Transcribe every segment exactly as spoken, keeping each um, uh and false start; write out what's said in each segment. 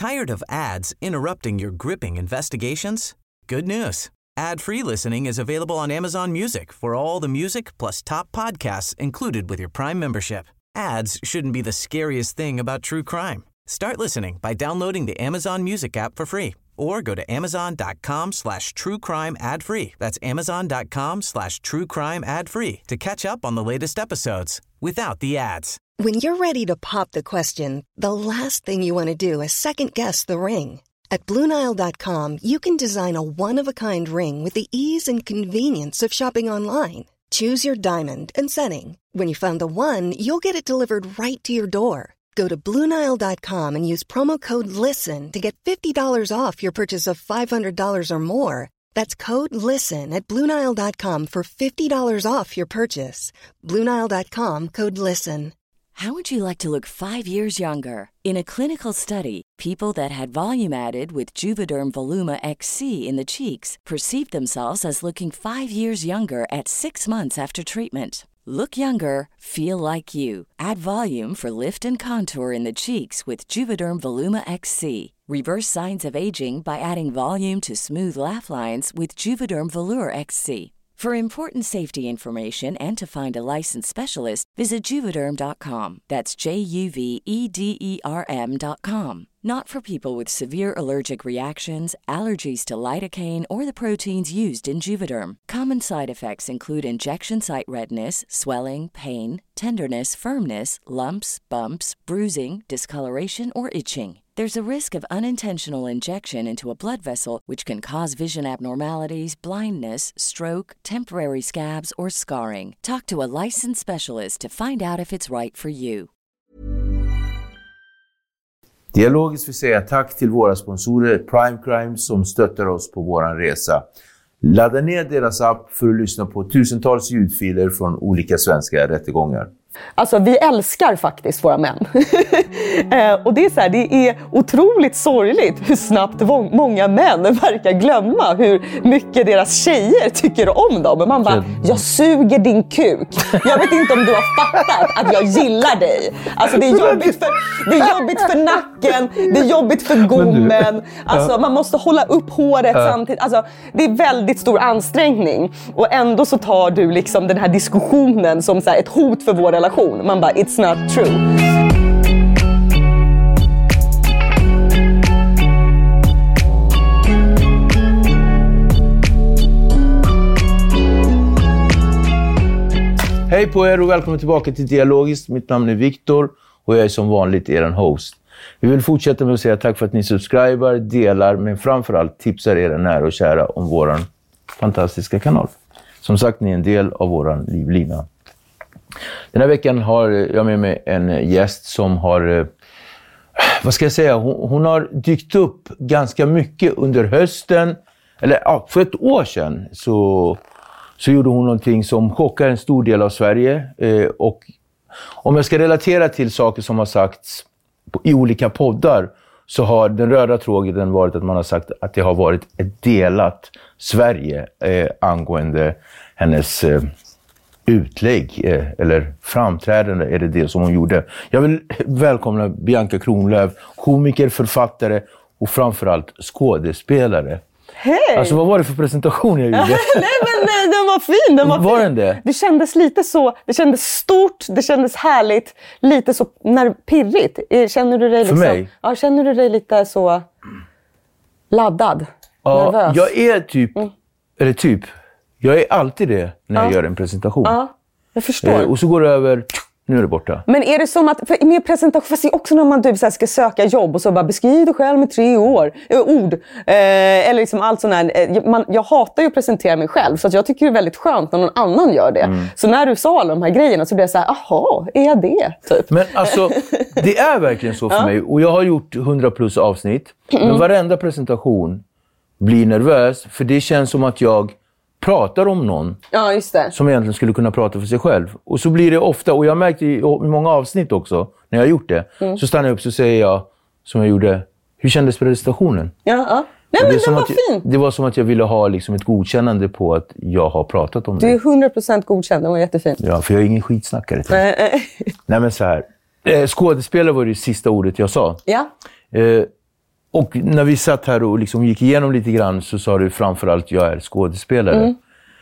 Tired of ads interrupting your gripping investigations? Good news. Ad-free listening is available on Amazon Music for all the music plus top podcasts included with your Prime membership. Ads shouldn't be the scariest thing about true crime. Start listening by downloading the Amazon Music app for free or go to amazon.com slash true crime ad free. That's amazon.com slash true crime ad free to catch up on the latest episodes without the ads. When you're ready to pop the question, the last thing you want to do is second-guess the ring. At Blue Nile dot com, you can design a one-of-a-kind ring with the ease and convenience of shopping online. Choose your diamond and setting. When you find the one, you'll get it delivered right to your door. Go to Blue Nile dot com and use promo code LISTEN to get fifty dollars off your purchase of five hundred dollars or more. That's code LISTEN at Blue Nile dot com for fifty dollars off your purchase. Blue Nile dot com, code LISTEN. How would you like to look five years younger? In a clinical study, people that had volume added with Juvederm Voluma X C in the cheeks perceived themselves as looking five years younger at six months after treatment. Look younger, feel like you. Add volume for lift and contour in the cheeks with Juvederm Voluma X C. Reverse signs of aging by adding volume to smooth laugh lines with Juvederm Volure X C. For important safety information and to find a licensed specialist, visit Juvederm dot com. That's J U V E D E R M dot com. Not for people with severe allergic reactions, allergies to lidocaine, or the proteins used in Juvederm. Common side effects include injection site redness, swelling, pain, tenderness, firmness, lumps, bumps, bruising, discoloration, or itching. There's a risk of unintentional injection into a blood vessel, which can cause vision abnormalities, blindness, stroke, temporary scabs, or scarring. Talk to a licensed specialist to find out if it's right for you. Dialogiskt vill säga tack till våra sponsorer Prime Crime som stöttar oss på våran resa. Ladda ner deras app för att lyssna på tusentals ljudfiler från olika svenska rättegångar. Alltså vi älskar faktiskt våra män. eh, och det är så här, det är otroligt sorgligt hur snabbt v- många män verkar glömma hur mycket deras tjejer tycker om dem. Men man bara, jag suger din kuk. Jag vet inte om du har fattat att jag gillar dig. Alltså det är jobbigt för, det är jobbigt för nacken, det är jobbigt för gommen. Alltså ja. Man måste hålla upp håret ja. samtidigt. Alltså det är väldigt stor ansträngning. Och ändå så tar du liksom den här diskussionen som så här, ett hot för vår relation. Man bara, it's not true. Hej på er och välkommen tillbaka till Dialogiskt. Mitt namn är Viktor och jag är som vanligt er host. Vi vill fortsätta med att säga tack för att ni subscriber, delar, men framförallt tipsar era nära och kära om våran fantastiska kanal. Som sagt, ni är en del av våran livlina. Den här veckan har jag med mig en gäst som har, vad ska jag säga, hon, hon har dykt upp ganska mycket under hösten. Eller ja, för ett år sedan så, så gjorde hon någonting som chockade en stor del av Sverige. Eh, och om jag ska relatera till saker som har sagts på, i olika poddar så har den röda tråden varit att man har sagt att det har varit ett delat Sverige eh, angående hennes... Eh, utlägg eh, eller framträdande är det det som hon gjorde. Jag vill välkomna Bianca Kronlöf, komiker, författare och framförallt skådespelare. Hej! Alltså vad var det för presentation jag gjorde? nej men nej, den var fin, den var, var fin. Den det? Det kändes lite så, det kändes stort, det kändes härligt, lite så när pirrigt. Känner du dig liksom, för mig? Ja, känner du dig lite så laddad, ja, nervös? Jag är typ, mm. eller typ jag är alltid det när jag ja. gör en presentation. Ja, jag förstår. Eh, och så går det över, nu är det borta. Men är det som att, för med presentation, fast det är också när man typ så här ska söka jobb och så bara beskriv dig själv med tre år, äh, ord. Eh, eller liksom allt sånt här. Eh, man, jag hatar ju att presentera mig själv, så att jag tycker det är väldigt skönt när någon annan gör det. Mm. Så när du sa alla de här grejerna så blev jag så här, aha, är jag det? Typ. Men alltså, det är verkligen så för ja. mig. Och jag har gjort hundra plus avsnitt. Mm. Men varenda presentation blir nervös, för det känns som att jag pratar om någon ja, just det. som egentligen skulle kunna prata för sig själv. Och så blir det ofta, och jag märkte i, i många avsnitt också, när jag har gjort det, mm. så stannar jag upp så säger jag, som jag gjorde, hur kändes presentationen? Ja, ja. Nej, men det, var var jag, det var som att jag ville ha liksom ett godkännande på att jag har pratat om det. Du är hundra procent godkänd, det var jättefint. Ja, för jag är ingen skitsnackare. Nej, men så här. Eh, skådespelare var det sista ordet jag sa. Ja. Eh, Och när vi satt här och liksom gick igenom lite grann så sa du framförallt jag är skådespelare. Mm.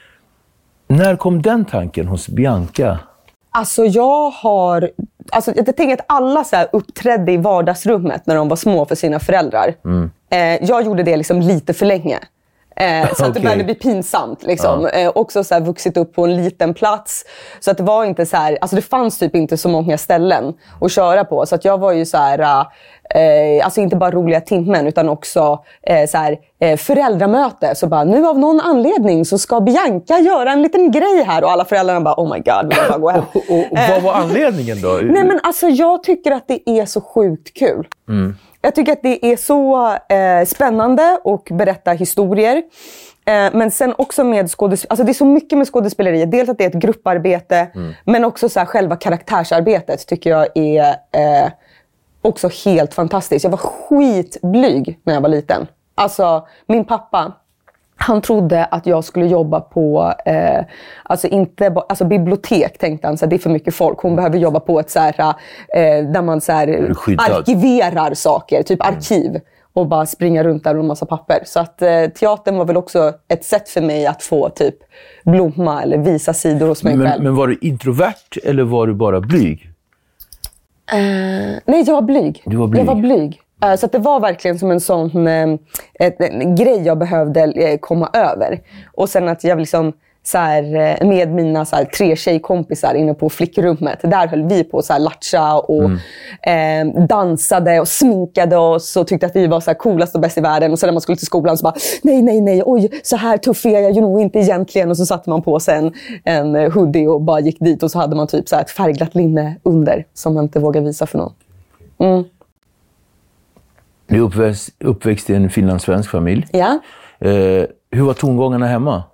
När kom den tanken hos Bianca? Alltså jag har... Alltså jag tänker att alla så här uppträdde i vardagsrummet när de var små för sina föräldrar. Mm. Eh, jag gjorde det liksom lite för länge. Eh, så okay. att det började bli pinsamt. Liksom. Ja. Eh, också så här, vuxit upp på en liten plats. Så att det var inte så här... Alltså det fanns typ inte så många ställen att köra på. Så att jag var ju så här... Eh, alltså inte bara roliga timmen utan också eh, så här, eh, föräldramöte. Så bara, nu av någon anledning så ska Bianca göra en liten grej här. Och alla föräldrarna bara, oh my god, vill jag bara gå hem. och, och, och vad var anledningen då? Nej men alltså jag tycker att det är så sjukt kul. Mm. Jag tycker att det är så eh, spännande att berätta historier. Eh, men sen också med skådespel... Alltså det är så mycket med skådespeleriet. Dels att det är ett grupparbete. Mm. Men också så här, själva karaktärsarbetet tycker jag är eh, också helt fantastiskt. Jag var skitblyg när jag var liten. Alltså min pappa... Han trodde att jag skulle jobba på, eh, alltså inte alltså bibliotek tänkte han, så det är för mycket folk. Hon behöver jobba på ett så här, eh, där man så här, arkiverar saker, typ arkiv. Och bara springa runt där med en massa papper. Så att eh, teatern var väl också ett sätt för mig att få typ blomma eller visa sidor hos mig men, själv. Men var du introvert eller var du bara blyg? Eh, nej, jag var blyg. Du var blyg? Jag var blyg. Så att det var verkligen som en sån eh, ett, en grej jag behövde eh, komma över. Och sen att jag liksom så här, med mina så här, tre tjejkompisar inne på flickrummet. Där höll vi på så här latcha och mm. eh, dansade och sminkade oss och tyckte att vi var så här coolast och bäst i världen. Och sen när man skulle till skolan så bara, nej, nej, nej, oj, så här tuff är jag ju nog inte egentligen. Och så satte man på sig en, en hoodie och bara gick dit och så hade man typ så här ett färgglatt linne under som man inte vågar visa för någon. Mm. Du är uppväxt, uppväxt i en finlandssvensk familj. Ja. Eh, hur var tongångarna hemma?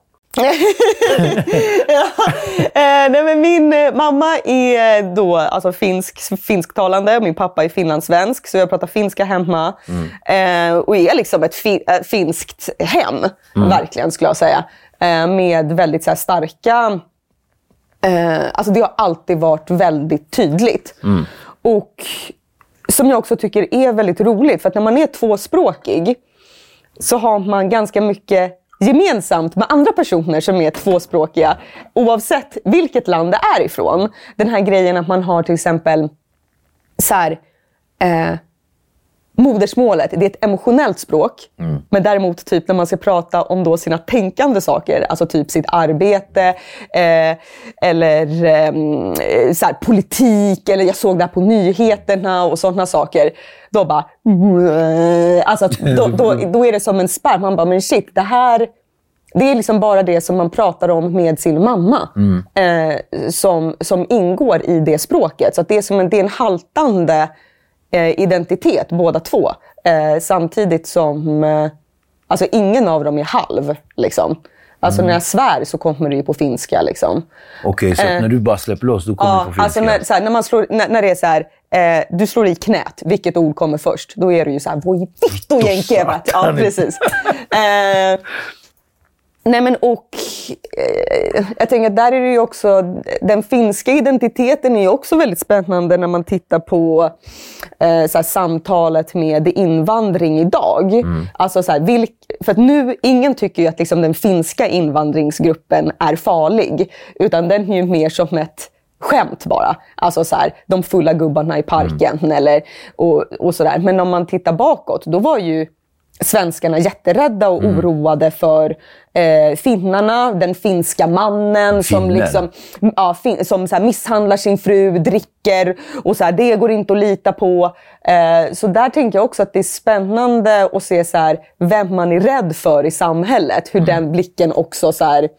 ja. eh, nej, men min eh, mamma är då alltså finsk, finsktalande. Min pappa är finlandssvensk. Så jag pratar finska hemma. Mm. Eh, och är liksom ett fi, äh, finskt hem. Mm. Verkligen skulle jag säga. Eh, med väldigt så här, starka... Eh, alltså det har alltid varit väldigt tydligt. Mm. Och... Som jag också tycker är väldigt roligt. För att när man är tvåspråkig så har man ganska mycket gemensamt med andra personer som är tvåspråkiga. Oavsett vilket land det är ifrån. Den här grejen att man har till exempel så här, eh, modersmålet. Det är ett emotionellt språk. Mm. Men däremot typ när man ska prata om då sina tänkande saker. Alltså typ sitt arbete. Eh, eller eh, så här, politik. Eller jag såg det här på nyheterna och sådana saker. Då bara... Alltså då, då, då är det som en spärr. Man bara, men shit, det här... Det är liksom bara det som man pratar om med sin mamma. Mm. Eh, som, som ingår i det språket. Så att det är som en, det är en haltande... identitet, båda två. Eh, samtidigt som eh, alltså ingen av dem är halv. Liksom. Alltså mm. när jag svär så kommer det ju på finska. Liksom. Okej, okay, så eh, när du bara släpper loss, då kommer ja, det på finska? Alltså när, så här, när, man slår, när, när det är så här, eh, du slår i knät, vilket ord kommer först? Då är det ju så här, voi vittu jänkevat. Ja, precis. eh, Nej men och eh, jag tänker att där är det ju också, den finska identiteten är ju också väldigt spännande när man tittar på eh, så här, samtalet med invandring idag. Mm. Alltså så här, vilk, för att nu, ingen tycker ju att liksom, den finska invandringsgruppen är farlig. Utan den är ju mer som ett skämt bara. Alltså så här, de fulla gubbarna i parken mm. eller, och, och sådär. Men om man tittar bakåt, då var ju svenskarna jätterädda och mm. oroade för eh, finnarna, den finska mannen som, liksom, ja, fin- som så här, misshandlar sin fru, dricker och så här, det går inte att lita på. Eh, så där tänker jag också att det är spännande att se så här, vem man är rädd för i samhället. Hur mm. den blicken också så här,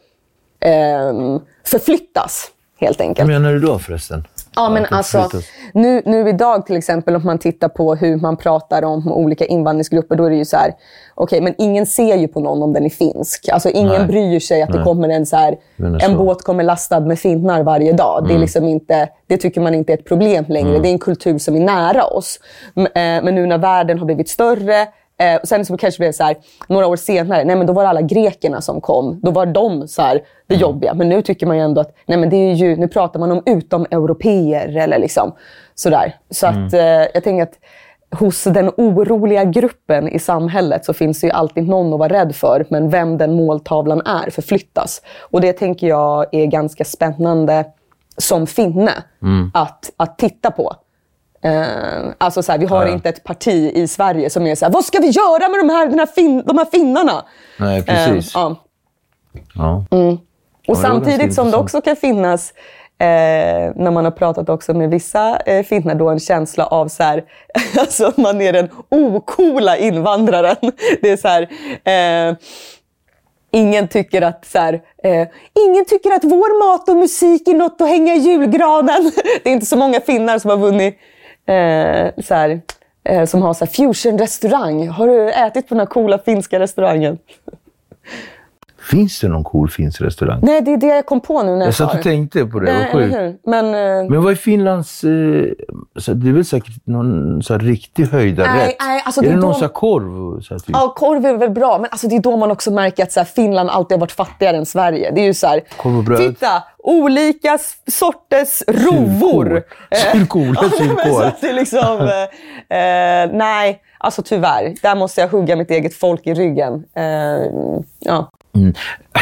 eh, förflyttas helt enkelt. Vad menar du då förresten? Ja, men alltså, nu, nu idag till exempel om man tittar på hur man pratar om olika invandringsgrupper, då är det ju så här, okej, okay, men ingen ser ju på någon om den är finsk. Alltså ingen Nej. bryr sig att Nej. det kommer en så här, en så. båt kommer lastad med finnar varje dag. Mm. Det är liksom inte, det tycker man inte är ett problem längre. Mm. Det är en kultur som är nära oss. Men nu när världen har blivit större, Eh, och sen så kanske det blev så här, några år senare, nej men då var det alla grekerna som kom. Då var de så här, det mm. jobbiga. Men nu tycker man ju ändå att, nej men det är ju, nu pratar man om utom europeer eller liksom sådär. Så mm. att eh, jag tänker att hos den oroliga gruppen i samhället så finns det ju alltid någon att vara rädd för, men vem den måltavlan är förflyttas. Och det tänker jag är ganska spännande som finne mm. att, att titta på. Uh, alltså så här, vi har ja. inte ett parti i Sverige som är så här, vad ska vi göra med de här, den här fin- de här finnarna? Nej, precis. Uh, ja. Ja. Mm. Och ja, samtidigt som det också kan finnas, eh, när man har pratat också med vissa eh, finnar, då en känsla av så här, alltså man är den okola invandraren. Det är så här, eh, ingen tycker att så här, eh, ingen tycker att vår mat och musik är något att hänga i julgranen. Det är inte så många finnar som har vunnit eh, så här, eh, som har så här fusion-restaurang. Har du ätit på den här coola finska restaurangen? Finns det någon cool finsk restaurang? Nej, det är det jag kom på nu när jag Jag satt och tänkte på det, Nej, vad sjukt. Men, uh... men vad är Finlands... Eh, så det är väl säkert någon så här riktig höjdarrätt? Nej, nej, alltså är det det är någon då... så här korv? Så här, typ? Ja, korv är väl bra. Men alltså, det är då man också märker att så här, Finland alltid har varit fattigare än Sverige. Det är ju så här... Korv och bröd. Titta, olika sorters rovor. Sylkål, sylkål. Det är liksom... eh, eh, nej, alltså tyvärr. Där måste jag hugga mitt eget folk i ryggen. Eh, ja. Mm.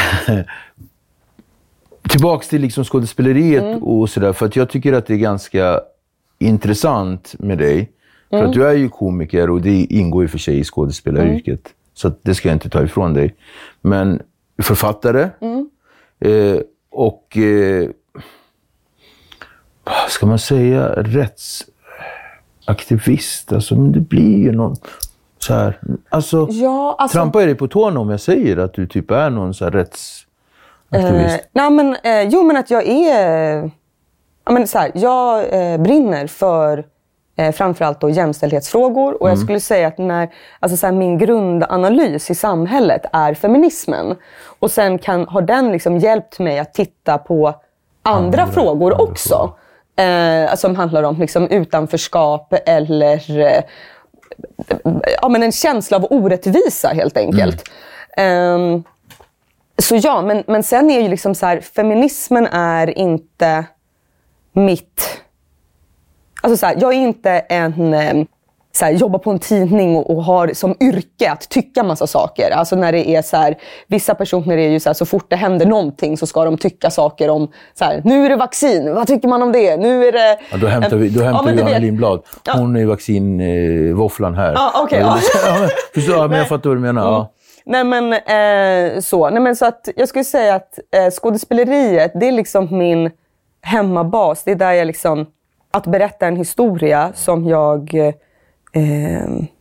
Tillbaks till liksom skådespeleriet mm. och sådär, för att jag tycker att det är ganska intressant med dig. För mm. att du är ju komiker och det ingår ju för sig i skådespelaryrket. Mm. Så att det ska jag inte ta ifrån dig. Men författare mm. eh, och eh, vad ska man säga, rättsaktivist. Alltså, men det blir ju någon... Så här, alltså, ja, alltså, trampar jag dig på tårna om jag säger att du typ är någon så här rättsaktivist? Eh, nej, men, eh, jo, men att jag är... Eh, men, så här, jag eh, brinner för eh, framförallt då jämställdhetsfrågor. Och mm. jag skulle säga att när, alltså, så här, min grundanalys i samhället är feminismen. Och sen kan, har den liksom hjälpt mig att titta på andra, andra frågor andra också. Frågor. Eh, som handlar om liksom, utanförskap eller... Eh, ja, men en känsla av orättvisa helt enkelt. Mm. Um, så ja, men, men sen är ju liksom så här, feminismen är inte mitt... Alltså så här, jag är inte en... Så här, jobbar på en tidning och, och har som yrke att tycka massa saker. Alltså när det är så här, vissa personer är ju så här, så fort det händer någonting så ska de tycka saker om så här, nu är det vaccin, vad tycker man om det? Nu är det... Ja, då hämtar vi, då hämtar ja, vi Johanna Lindblad. Hon ja. är vaccinvåfflan eh, här. Ja, okej. Okay, ja. Förstår, ja, men jag fattar vad du menar. Mm. Ja. Nej, men eh, så. Nej, men så att jag skulle säga att eh, skådespeleriet, det är liksom min hemmabas. Det är där jag liksom, att berätta en historia som jag... Eh, Eh,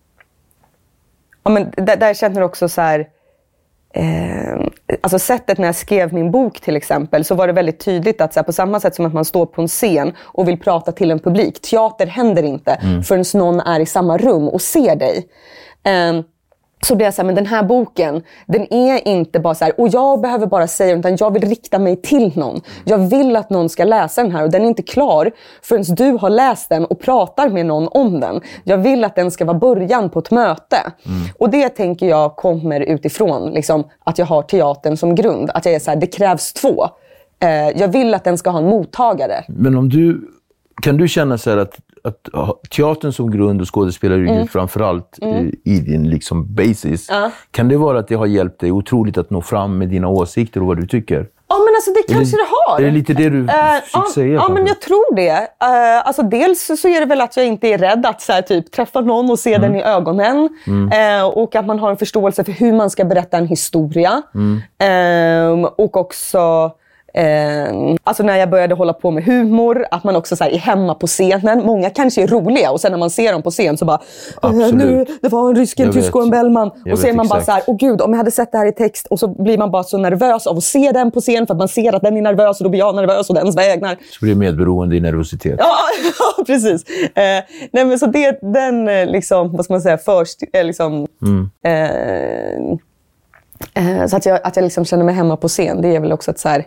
ja, men där, där känner jag också så här, eh, alltså sättet när jag skrev min bok till exempel, så var det väldigt tydligt att så här, på samma sätt som att man står på en scen och vill prata till en publik, teater händer inte mm. förrän någon är i samma rum och ser dig. Eh, så blir jag så här, men den här boken, den är inte bara så här, och jag behöver bara säga, utan jag vill rikta mig till någon. Jag vill att någon ska läsa den här, och den är inte klar förrän du har läst den och pratar med någon om den. Jag vill att den ska vara början på ett möte. Mm. Och det tänker jag kommer utifrån liksom, att jag har teatern som grund. Att jag är så här, det krävs två. Eh, jag vill att den ska ha en mottagare. Men om du, kan du känna så här att att teatern som grund och skådespelaryrket mm. framförallt mm. i din liksom basis, uh. kan det vara att det har hjälpt dig otroligt att nå fram med dina åsikter och vad du tycker? Ja, men alltså det kanske det, det har. Är det lite det du uh, försöker uh, säga? Ja, men jag tror det. Uh, alltså dels så är det väl att jag inte är rädd att så här, typ, träffa någon och se mm. den i ögonen. Mm. Uh, och att man har en förståelse för hur man ska berätta en historia. Mm. Uh, och också... Eh, alltså när jag började hålla på med humor, att man också så här, är hemma på scenen. Många kanske är roliga och sen när man ser dem på scen så bara eh, nu, det var en rysk, en tysk och en Bellman. Och så är man exakt. bara så här, åh gud, om jag hade sett det här i text. Och så blir man bara så nervös av att se den på scen, för att man ser att den är nervös och då blir jag nervös och dens vägnar. Så blir det medberoende i nervositet. Ja, ja precis. Eh, nej, men så det, den liksom, vad ska man säga, först eh, liksom mm. eh, eh, så att jag, att jag liksom känner mig hemma på scen. Det är väl också ett så här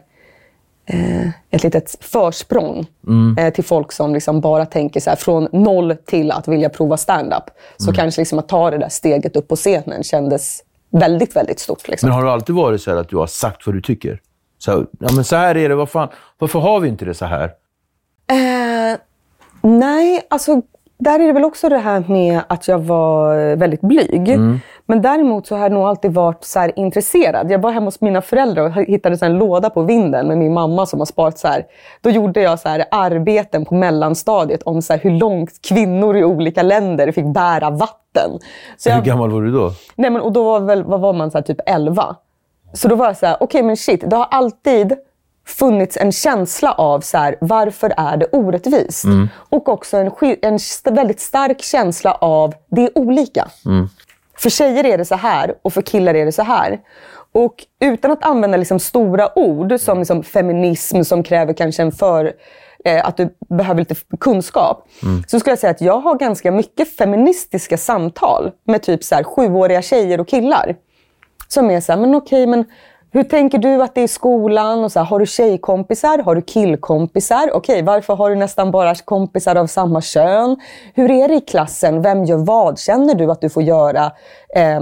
ett litet försprång mm. till folk som liksom bara tänker så här, från noll till att vilja prova stand-up. Så mm. kanske liksom att ta det där steget upp på scenen kändes väldigt, väldigt stort. Liksom. Men har det alltid varit så här att du har sagt vad du tycker? Så, ja, men så här är det, vad fan, varför har vi inte det så här? Eh, nej, alltså där är det väl också det här med att jag var väldigt blyg. Mm. Men däremot så har jag nog alltid varit så här intresserad. Jag var hemma hos mina föräldrar och hittade så här en låda på vinden med min mamma som har sparat så här. Då gjorde jag så här arbeten på mellanstadiet om så här hur långt kvinnor i olika länder fick bära vatten. Så hur jag, gammal var du då? Nej, men och då var, väl, vad var man så här, typ elva. Så då var jag så här, okej okay, men shit, det har alltid funnits en känsla av så här, varför är det orättvist? Mm. Och också en, en väldigt stark känsla av det är olika. Mm. För tjejer är det så här och för killar är det så här. Och utan att använda liksom stora ord som liksom feminism som kräver kanske en för... Eh, att du behöver lite kunskap. Mm. Så skulle jag säga att jag har ganska mycket feministiska samtal med typ så här sjuåriga tjejer och killar. Som är så här, men okej, men hur tänker du att det är i skolan? Och så här, har du tjejkompisar? Har du killkompisar? Okej, varför har du nästan bara kompisar av samma kön? Hur är det i klassen? Vem gör vad? Känner du att du får göra eh,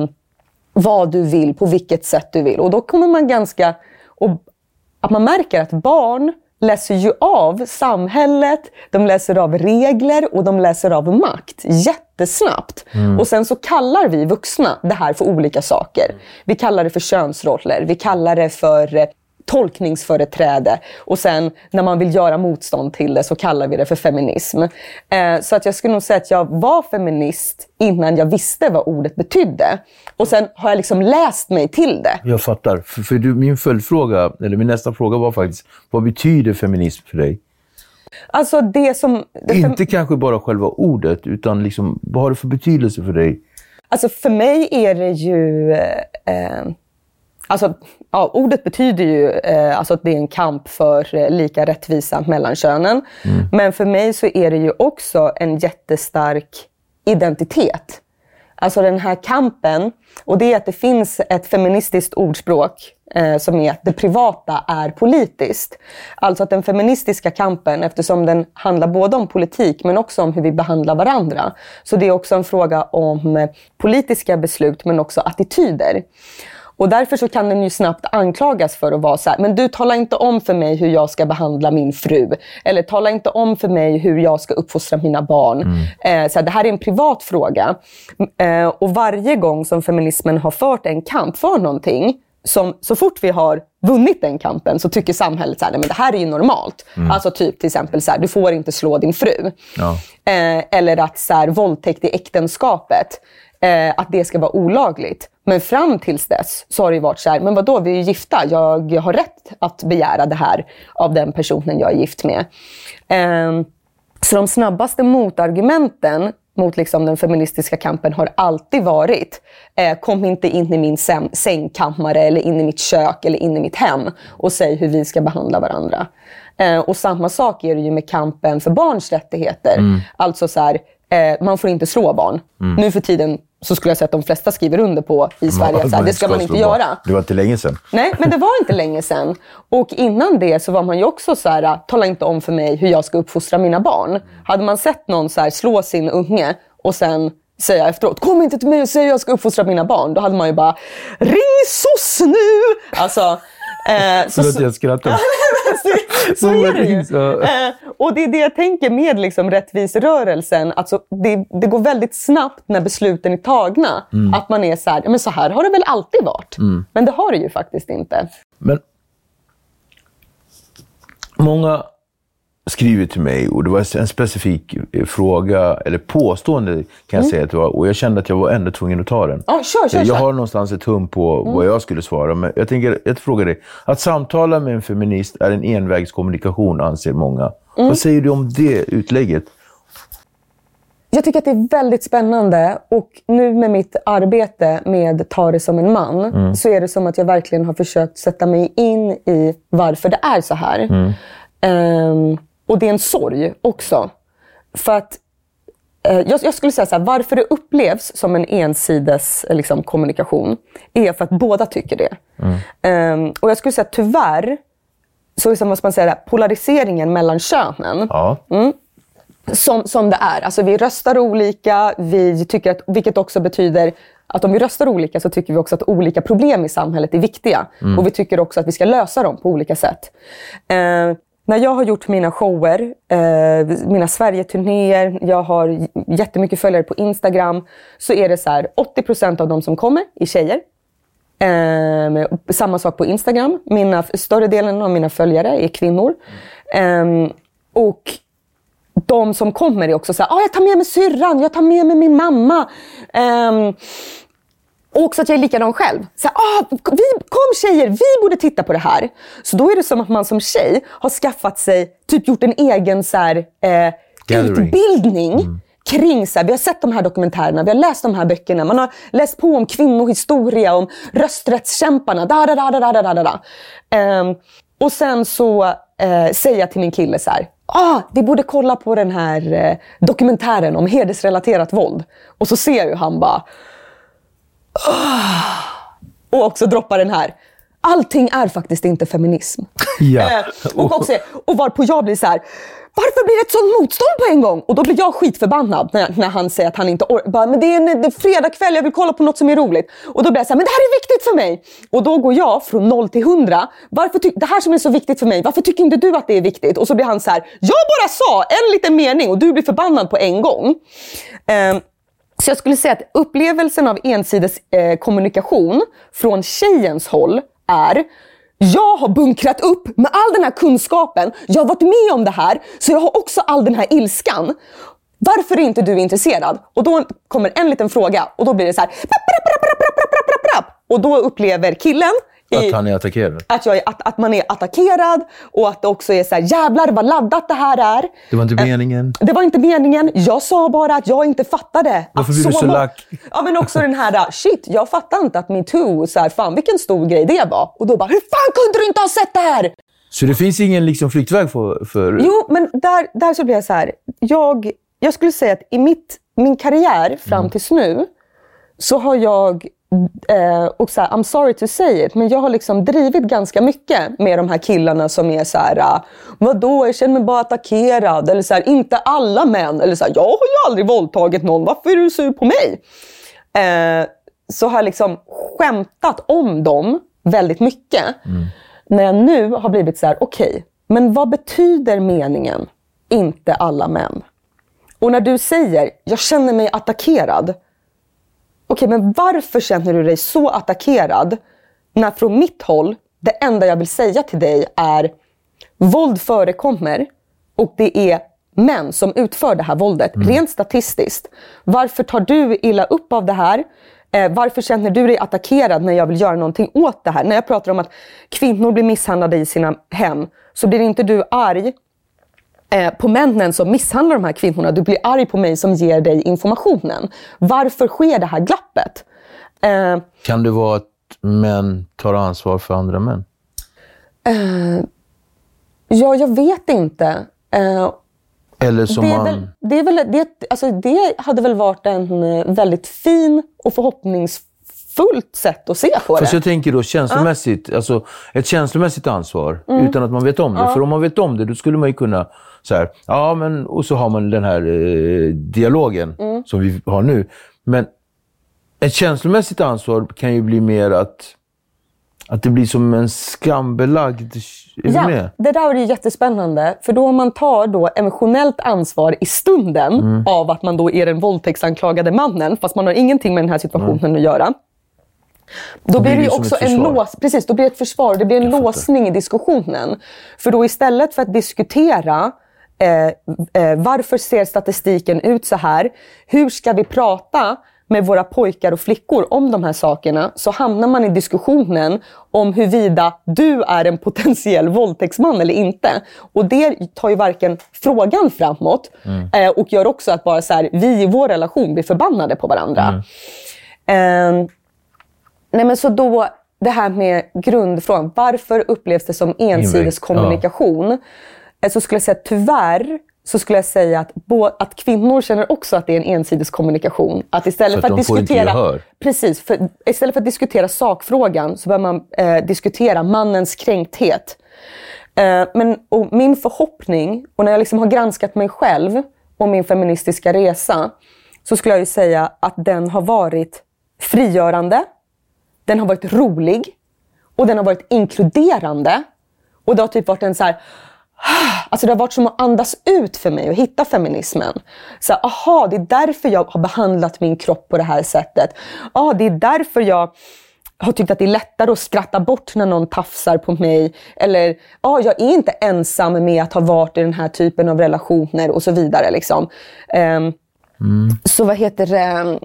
vad du vill? På vilket sätt du vill? Och då kommer man ganska... Och, att man märker att barn läser ju av samhället, de läser av regler och de läser av makt jättesnabbt. Mm. Och sen så kallar vi vuxna det här för olika saker. Vi kallar det för könsroller, vi kallar det för eh, tolkningsföreträde. Och sen när man vill göra motstånd till det så kallar vi det för feminism. Eh, så att jag skulle nog säga att jag var feminist innan jag visste vad ordet betydde. Och sen har jag liksom läst mig till det. Jag fattar. För, för du, min följdfråga, eller min nästa fråga var faktiskt, vad betyder feminism för dig? Alltså det som... Det Inte fem... kanske bara själva ordet, utan liksom, vad har det för betydelse för dig? Alltså för mig är det ju... Eh, alltså, ja, ordet betyder ju eh, alltså att det är en kamp för eh, lika rättvisa mellan könen. Mm. Men för mig så är det ju också en jättestark identitet. Alltså den här kampen, och det är att det finns ett feministiskt ordspråk eh, som är att det privata är politiskt. Alltså att den feministiska kampen, eftersom den handlar både om politik men också om hur vi behandlar varandra. Så det är också en fråga om eh, politiska beslut men också attityder. Och därför så kan den ju snabbt anklagas för att vara så här, men du talar inte om för mig hur jag ska behandla min fru. Eller tala inte om för mig hur jag ska uppfostra mina barn. Mm. Eh, så här, det här är en privat fråga. Eh, och varje gång som feminismen har fört en kamp för någonting, som, så fort vi har vunnit den kampen så tycker samhället så här, men det här är ju normalt. Mm. Alltså typ till exempel så här, du får inte slå din fru. Ja. Eh, eller att så här, våldtäkt i äktenskapet, eh, att det ska vara olagligt. Men fram tills dess så har det ju varit så här, men vadå, vi är ju gifta. Jag, jag har rätt att begära det här av den personen jag är gift med. Eh, så de snabbaste motargumenten mot liksom den feministiska kampen har alltid varit eh, kom inte in i min säng- sängkammare eller in i mitt kök eller in i mitt hem och säg hur vi ska behandla varandra. Eh, och samma sak är det ju med kampen för barns rättigheter. Mm. Alltså så här, eh, man får inte slå barn. Mm. Nu för tiden så skulle jag säga att de flesta skriver under på i Sverige att så här, det ska man inte göra. Det var inte länge sedan. Nej, men det var inte länge sedan. Och innan det så var man ju också så här, tala inte om för mig hur jag ska uppfostra mina barn. Hade man sett någon så här slå sin unge och sen säga efteråt, kom inte till mig och säg att jag ska uppfostra mina barn. Då hade man ju bara, ring soss nu! Alltså... Eh, så, så, jag skrattar. så, så är det ju. Eh, och det är det jag tänker med liksom rättvisrörelsen. Alltså, det, det går väldigt snabbt när besluten är tagna. Mm. Att man är så här, men så här har det väl alltid varit. Mm. Men det har det ju faktiskt inte. Men många skriver till mig, och det var en specifik fråga, eller påstående kan jag mm. säga att det var, och jag kände att jag var ändå tvungen att ta den. Oh, kör, kör, jag kör. har någonstans ett hum på mm. vad jag skulle svara, men jag tänker, jag frågar dig, att samtala med en feminist är en envägskommunikation, anser många. Mm. Vad säger du om det utlägget? Jag tycker att det är väldigt spännande, och nu med mitt arbete med Ta det som en man mm. så är det som att jag verkligen har försökt sätta mig in i varför det är så här. Mm. Um, Och det är en sorg också. För att eh, jag, jag skulle säga så här, varför det upplevs som en ensides liksom, kommunikation är för att båda tycker det. Mm. Um, och jag skulle säga att tyvärr så liksom, måste man säga det, polariseringen mellan könen. Ja. Mm, som, som det är. Alltså vi röstar olika, vi tycker att, vilket också betyder att om vi röstar olika så tycker vi också att olika problem i samhället är viktiga. Mm. Och vi tycker också att vi ska lösa dem på olika sätt. Uh, när jag har gjort mina shower, eh, mina Sverige-turnéer, jag har jättemycket följare på Instagram, så är det så här, åttio procent av de som kommer är tjejer. Eh, samma sak på Instagram. Mina, större delen av mina följare är kvinnor. Eh, och de som kommer är också så här, ah, jag tar med mig syrran, jag tar med mig min mamma. Eh, och också att jag är likadan själv. Så här, ah, vi, kom tjejer, vi borde titta på det här. Så då är det som att man som tjej har skaffat sig, typ gjort en egen så här, eh, utbildning. Mm. Kring så här, vi har sett de här dokumentärerna, vi har läst de här böckerna, man har läst på om kvinnohistoria, om rösträttskämparna, da, da, da, da, da, da, da. Um, och sen så uh, säger jag till min kille så här, ah, vi borde kolla på den här uh, dokumentären om hedersrelaterat våld. Och så ser ju han bara, oh, och också droppar den här, allting är faktiskt inte feminism. Ja. uh, och, också, och varpå jag blir så här, varför blir det ett sånt motstånd på en gång? Och då blir jag skitförbannad när, när han säger att han inte orkar. Men det är en det är fredag kväll, jag vill kolla på något som är roligt. Och då blir jag så här, men det här är viktigt för mig. Och då går jag från noll till hundra. Varför ty- det här som är så viktigt för mig, varför tycker inte du att det är viktigt? Och så blir han så här, jag bara sa en liten mening och du blir förbannad på en gång. Um, så jag skulle säga att upplevelsen av ensides eh, kommunikation från tjejens håll är, jag har bunkrat upp med all den här kunskapen. Jag har varit med om det här. Så jag har också all den här ilskan. Varför är inte du intresserad? Och då kommer en liten fråga. Och då blir det så här. Och då upplever killen att han är attackerad. Att, jag är, att, att man är attackerad. Och att det också är så här, jävlar vad laddat det här är. Det var inte meningen. Det var inte meningen. Jag sa bara att jag inte fattade. Varför blir du så lack? Ja, men också den här, shit, jag fattar inte att MeToo, så här, fan vilken stor grej det var. Och då bara, hur fan kunde du inte ha sett det här? Så det finns ingen liksom flyktväg för... för... Jo, men där, där så blir jag så här. Jag, jag skulle säga att i mitt, min karriär fram mm. tills nu så har jag... Eh, och så här, I'm sorry to say it, men jag har liksom drivit ganska mycket med de här killarna som är så här, vadå, jag känner mig bara attackerad, eller så här, inte alla män, eller så här, jag har ju aldrig våldtagit någon, varför är du sur på mig? Eh, så har jag liksom skämtat om dem väldigt mycket. Mm. När jag nu har blivit så här, okej, okay, men vad betyder meningen inte alla män? Och när du säger, jag känner mig attackerad, okej, men varför känner du dig så attackerad när från mitt håll, det enda jag vill säga till dig är våld förekommer och det är män som utför det här våldet, mm. rent statistiskt. Varför tar du illa upp av det här? Eh, varför känner du dig attackerad när jag vill göra någonting åt det här? När jag pratar om att kvinnor blir misshandlade i sina hem, så blir inte du arg Eh, på männen som misshandlar de här kvinnorna. Du blir arg på mig som ger dig informationen. Varför sker det här glappet? Eh, kan det vara att män tar ansvar för andra män? Eh, ja, jag vet inte. Eh, Eller som det, är man... väl, det, är väl, det, alltså, det hade väl varit en väldigt fin och förhoppningsfullt sätt att se på det. Fast jag tänker då känslomässigt, ja. Alltså ett känslomässigt ansvar mm. utan att man vet om det. Ja. För om man vet om det, då skulle man ju kunna så här, ja men, och så har man den här eh, dialogen mm. som vi har nu. Men ett känslomässigt ansvar kan ju bli mer att, att det blir som en skambelagd... Ja, med? Det där är ju jättespännande. För då om man tar då emotionellt ansvar i stunden mm. av att man då är den våldtäktsanklagade mannen, fast man har ingenting med den här situationen mm. att göra. Då, då blir det ju också en lås, precis, då blir det ett försvar, det blir en Jag låsning fattar. I diskussionen. För då istället för att diskutera eh, eh, varför ser statistiken ut så här, hur ska vi prata med våra pojkar och flickor om de här sakerna, så hamnar man i diskussionen om huruvida du är en potentiell våldtäktsman eller inte. Och det tar ju varken frågan framåt mm. eh, och gör också att bara så här, vi i vår relation blir förbannade på varandra. Mm. Eh, nej men så då, det här med grundfrågan, varför upplevs det som ensides kommunikation? Ja. Så skulle jag säga tyvärr, så skulle jag säga att, bo, att kvinnor känner också att det är en ensidig kommunikation. Att istället för att, att diskutera, precis, för, istället för att diskutera sakfrågan så bör man eh, diskutera mannens kränkthet. Eh, men och min förhoppning, och när jag liksom har granskat mig själv och min feministiska resa, så skulle jag ju säga att den har varit frigörande, den har varit rolig och den har varit inkluderande. Och det har typ varit en så här, Alltså det har varit som att andas ut för mig och hitta feminismen. Så aha, det är därför jag har behandlat min kropp på det här sättet. Ja, det är därför jag har tyckt att det är lättare att skratta bort när någon tafsar på mig. Eller, ja, jag är inte ensam med att ha varit i den här typen av relationer och så vidare. Liksom. Um, mm. Så vad heter det?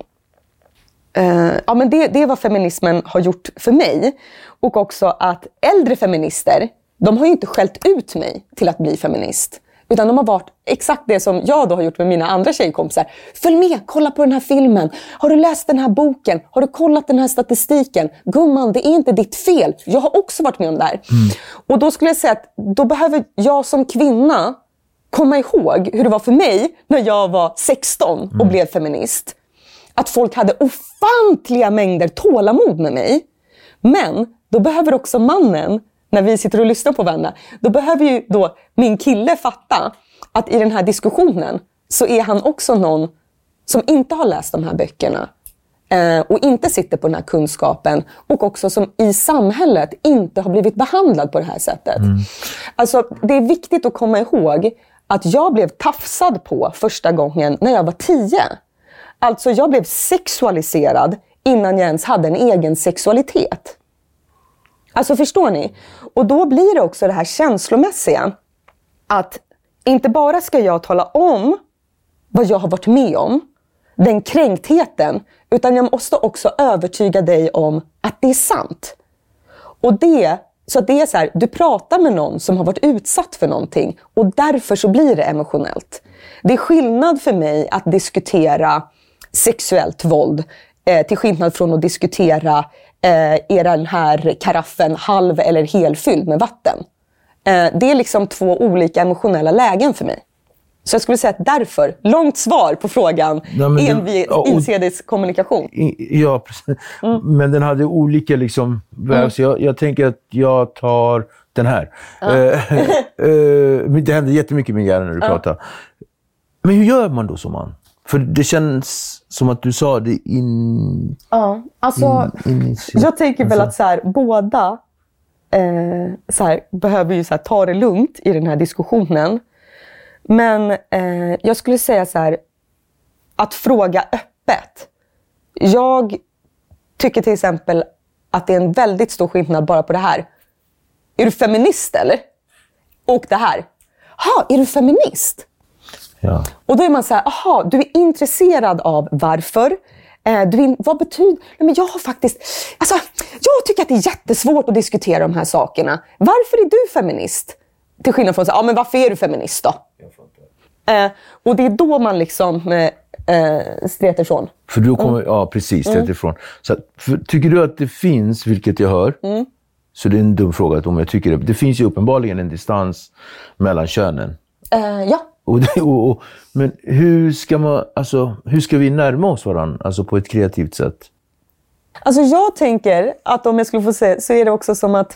Uh, ja, men det, det är vad feminismen har gjort för mig. Och också att äldre feminister, de har ju inte skällt ut mig till att bli feminist. Utan de har varit exakt det som jag då har gjort med mina andra tjejkompisar. Följ med, kolla på den här filmen. Har du läst den här boken? Har du kollat den här statistiken? Gumman, det är inte ditt fel. Jag har också varit med om det här. Mm. Och då skulle jag säga att då behöver jag som kvinna komma ihåg hur det var för mig när jag var sexton och mm. blev feminist. Att folk hade ofantliga mängder tålamod med mig. Men då behöver också mannen, när vi sitter och lyssnar på varandra, då behöver ju då min kille fatta att i den här diskussionen så är han också någon som inte har läst de här böckerna eh, och inte sitter på den här kunskapen och också som i samhället inte har blivit behandlad på det här sättet. Mm. Alltså det är viktigt att komma ihåg att jag blev tafsad på första gången när jag var tio. Alltså jag blev sexualiserad innan jag ens hade en egen sexualitet. Alltså förstår ni? Och då blir det också det här känslomässiga. Att inte bara ska jag tala om vad jag har varit med om. Den kränktheten. Utan jag måste också övertyga dig om att det är sant. Och det, så att det är så här, du pratar med någon som har varit utsatt för någonting. Och därför så blir det emotionellt. Det är skillnad för mig att diskutera sexuellt våld. Eh, till skillnad från att diskutera eh, är den här karaffen halv eller helfylld med vatten. Eh, det är liksom två olika emotionella lägen för mig. Så jag skulle säga att därför, långt svar på frågan, ja, envis ja, insides kommunikation. Ja, precis. Mm. Men den hade olika liksom, mm. så jag, jag tänker att jag tar den här. Ja. Uh, uh, det händer jättemycket med hjärnan när du ja. pratar. Men hur gör man då som man? För det känns som att du sa det in... Ja, alltså in, in, jag tänker väl att så här, båda eh, så här, behöver ju så här, ta det lugnt i den här diskussionen. Men eh, jag skulle säga så här, att fråga öppet. Jag tycker till exempel att det är en väldigt stor skillnad bara på det här. Är du feminist eller? Och det här. Ha, är du feminist? Ja. Och då är man så här, aha, du är intresserad av varför. Eh, du är, vad betyder... Nej, men jag har faktiskt... Alltså, jag tycker att det är jättesvårt att diskutera de här sakerna. Varför är du feminist? Till skillnad från så här, ja men varför är du feminist då? Eh, och det är då man liksom eh, eh, stretar ifrån. För du kommer, mm. ja precis, stretar ifrån. Mm. Så att, för, tycker du att det finns, vilket jag hör, mm. så det är en dum fråga om jag tycker det. Det finns ju uppenbarligen en distans mellan könen. Eh, ja. Och, och, och, men hur ska man, alltså, hur ska vi närma oss varandra, alltså på ett kreativt sätt? Alltså jag tänker att om jag skulle få se, så är det också som att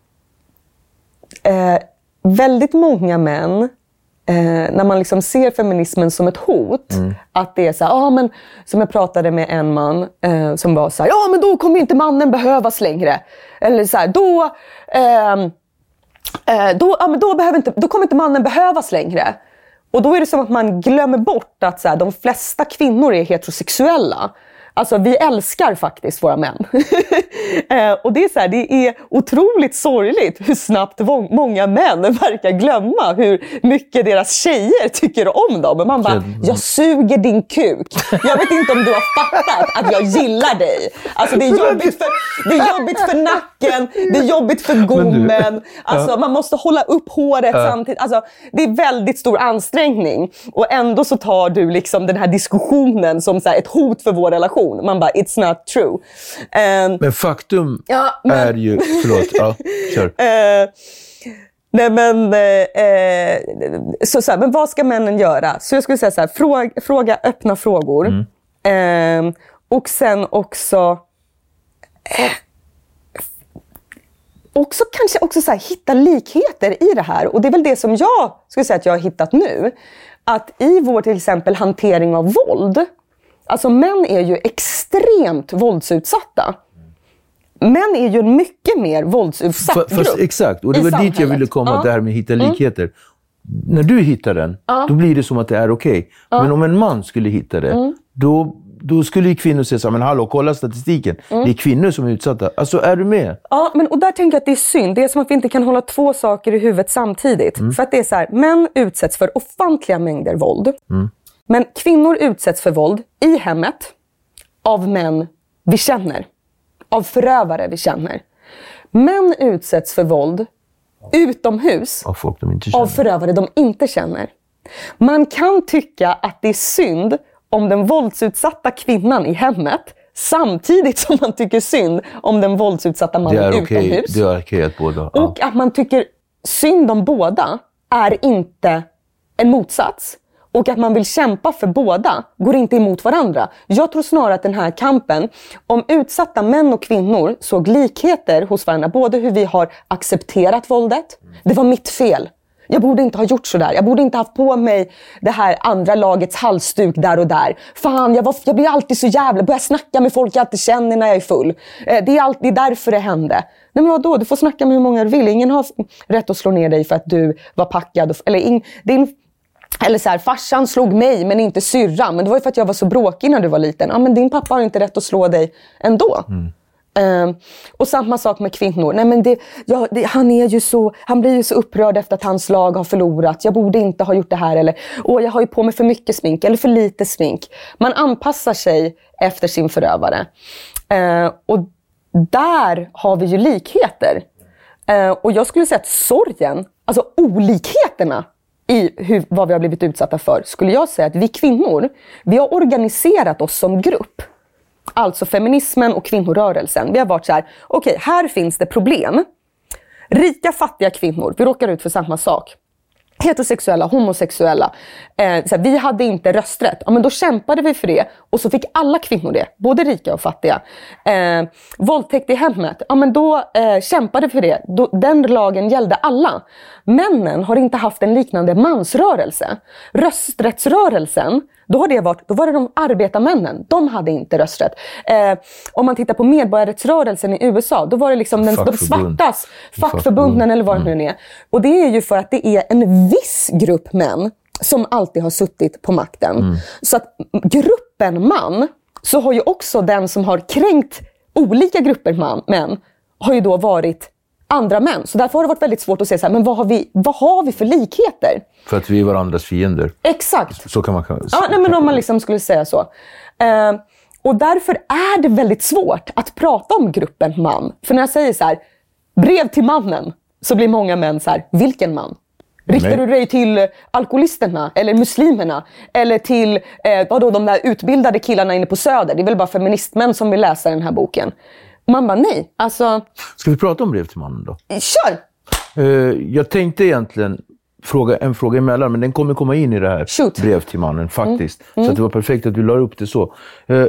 eh, väldigt många män, eh, när man liksom ser feminismen som ett hot, mm. att det är så här, ah, men som jag pratade med en man eh, som var så här, ja men då kommer inte mannen behövas längre. Eller så här, då, eh, eh, då, ja, men då, behöver inte, då kommer inte mannen behövas längre. Och då är det som att man glömmer bort att så här, de flesta kvinnor är heterosexuella. Alltså vi älskar faktiskt våra män. eh, och det är så här, det är otroligt sorgligt hur snabbt många män verkar glömma hur mycket deras tjejer tycker om dem. Och man bara, jag suger din kuk. Jag vet inte om du har fattat att jag gillar dig. Alltså det är jobbigt för, det är jobbigt för nacken, det är jobbigt för gommen. Alltså man måste hålla upp håret ja. samtidigt. Alltså det är väldigt stor ansträngning. Och ändå så tar du liksom den här diskussionen som så här, ett hot för vår relation. Man bara, it's not true. Um, men faktum ja, men... är ju... Förlåt, ja, kör. Uh, nej men... Uh, så, så här, men vad ska männen göra? Så jag skulle säga så här, fråga, fråga öppna frågor. Mm. Uh, och sen också... Uh, också kanske också så här, hitta likheter i det här. Och det är väl det som jag skulle säga att jag har hittat nu. Att i vår till exempel hantering av våld... Alltså män är ju extremt våldsutsatta. män är ju en mycket mer våldsutsatt F- fast, grupp. Exakt, och det var dit jag ville komma, ja. Det här med att hitta likheter. Mm. När du hittar den, ja. Då blir det som att det är okej. Okay. Ja. Men om en man skulle hitta det, mm. då, då skulle ju kvinnor säga så här, men hallå, kolla statistiken. Mm. Det är kvinnor som är utsatta. Alltså, är du med? Ja, men och där tänker jag att det är synd. Det är som att vi inte kan hålla två saker i huvudet samtidigt. Mm. För att det är så här, män utsätts för ofantliga mängder våld. Mm. Men kvinnor utsätts för våld i hemmet av män vi känner. Av förövare vi känner. Män utsätts för våld utomhus av, folk de inte känner. Av förövare de inte känner. Man kan tycka att det är synd om den våldsutsatta kvinnan i hemmet samtidigt som man tycker synd om den våldsutsatta mannen utomhus. Okay. Det är okej att båda. Ja. Och att man tycker synd om båda är inte en motsats. Och att man vill kämpa för båda går inte emot varandra. Jag tror snarare att den här kampen, om utsatta män och kvinnor såg likheter hos varandra, både hur vi har accepterat våldet, det var mitt fel. Jag borde inte ha gjort så där. Jag borde inte ha haft på mig det här andra lagets halsduk där och där. Fan, jag, var, jag blir alltid så jävla... Börjar snacka med folk jag inte känner när jag är full. Det är alltid därför det hände. Nej, men vadå? Du får snacka med hur många du vill. Ingen har rätt att slå ner dig för att du var packad. Eller, in, din, eller så här, farsan slog mig men inte syrran. Men det var ju för att jag var så bråkig när du var liten. Ja, men din pappa har inte rätt att slå dig ändå. Mm. Uh, och samma sak med kvinnor. Nej, men det, ja, det, han, är ju så, han blir ju så upprörd efter att hans lag har förlorat. Jag borde inte ha gjort det här. Eller åh, jag har ju på mig för mycket smink eller för lite smink. Man anpassar sig efter sin förövare. Uh, och där har vi ju likheter. Uh, och jag skulle säga att sorgen, alltså olikheterna i hur, vad vi har blivit utsatta för, skulle jag säga att vi kvinnor, vi har organiserat oss som grupp. Alltså feminismen och kvinnorörelsen. Vi har varit så här, okej, okay, här finns det problem. Rika, fattiga kvinnor, vi råkar ut för samma sak. Heterosexuella, homosexuella. Eh, så här, vi hade inte rösträtt. Ja, men då kämpade vi för det. Och så fick alla kvinnor det. Både rika och fattiga. Eh, våldtäkt i hemmet. Ja, men då eh, kämpade vi för det. Då, den lagen gällde alla. Männen har inte haft en liknande mansrörelse. Rösträttsrörelsen, då, har det varit, då var det de arbetarmännen. De hade inte rösträtt. Eh, om man tittar på medborgarrättsrörelsen i U S A, då var det liksom den, de svartas fackförbunden eller vad det nu är. Och det är ju för att det är en viss grupp män som alltid har suttit på makten. Mm. Så att gruppen man, så har ju också den som har kränkt olika grupper man, män, har ju då varit andra män. Så därför har det varit väldigt svårt att se så här, men vad har vi, vad har vi för likheter? För att vi är varandras fiender. Exakt. Så kan man... Så ja, nej, men om man liksom skulle säga så. Uh, och därför är det väldigt svårt att prata om gruppen man. För när jag säger så här, brev till mannen, så blir många män så här, vilken man? Riktar nej. du dig till alkoholisterna eller muslimerna? Eller till eh, vadå, de där utbildade killarna inne på Söder? Det är väl bara feministmän som vill läsa den här boken. Man bara, nej. Alltså... Ska vi prata om brev till mannen då? Kör! Uh, jag tänkte egentligen fråga en fråga emellan, men den kommer komma in i det här Shoot. brev till mannen faktiskt. Mm. Mm. Så att det var perfekt att du la upp det så. Uh,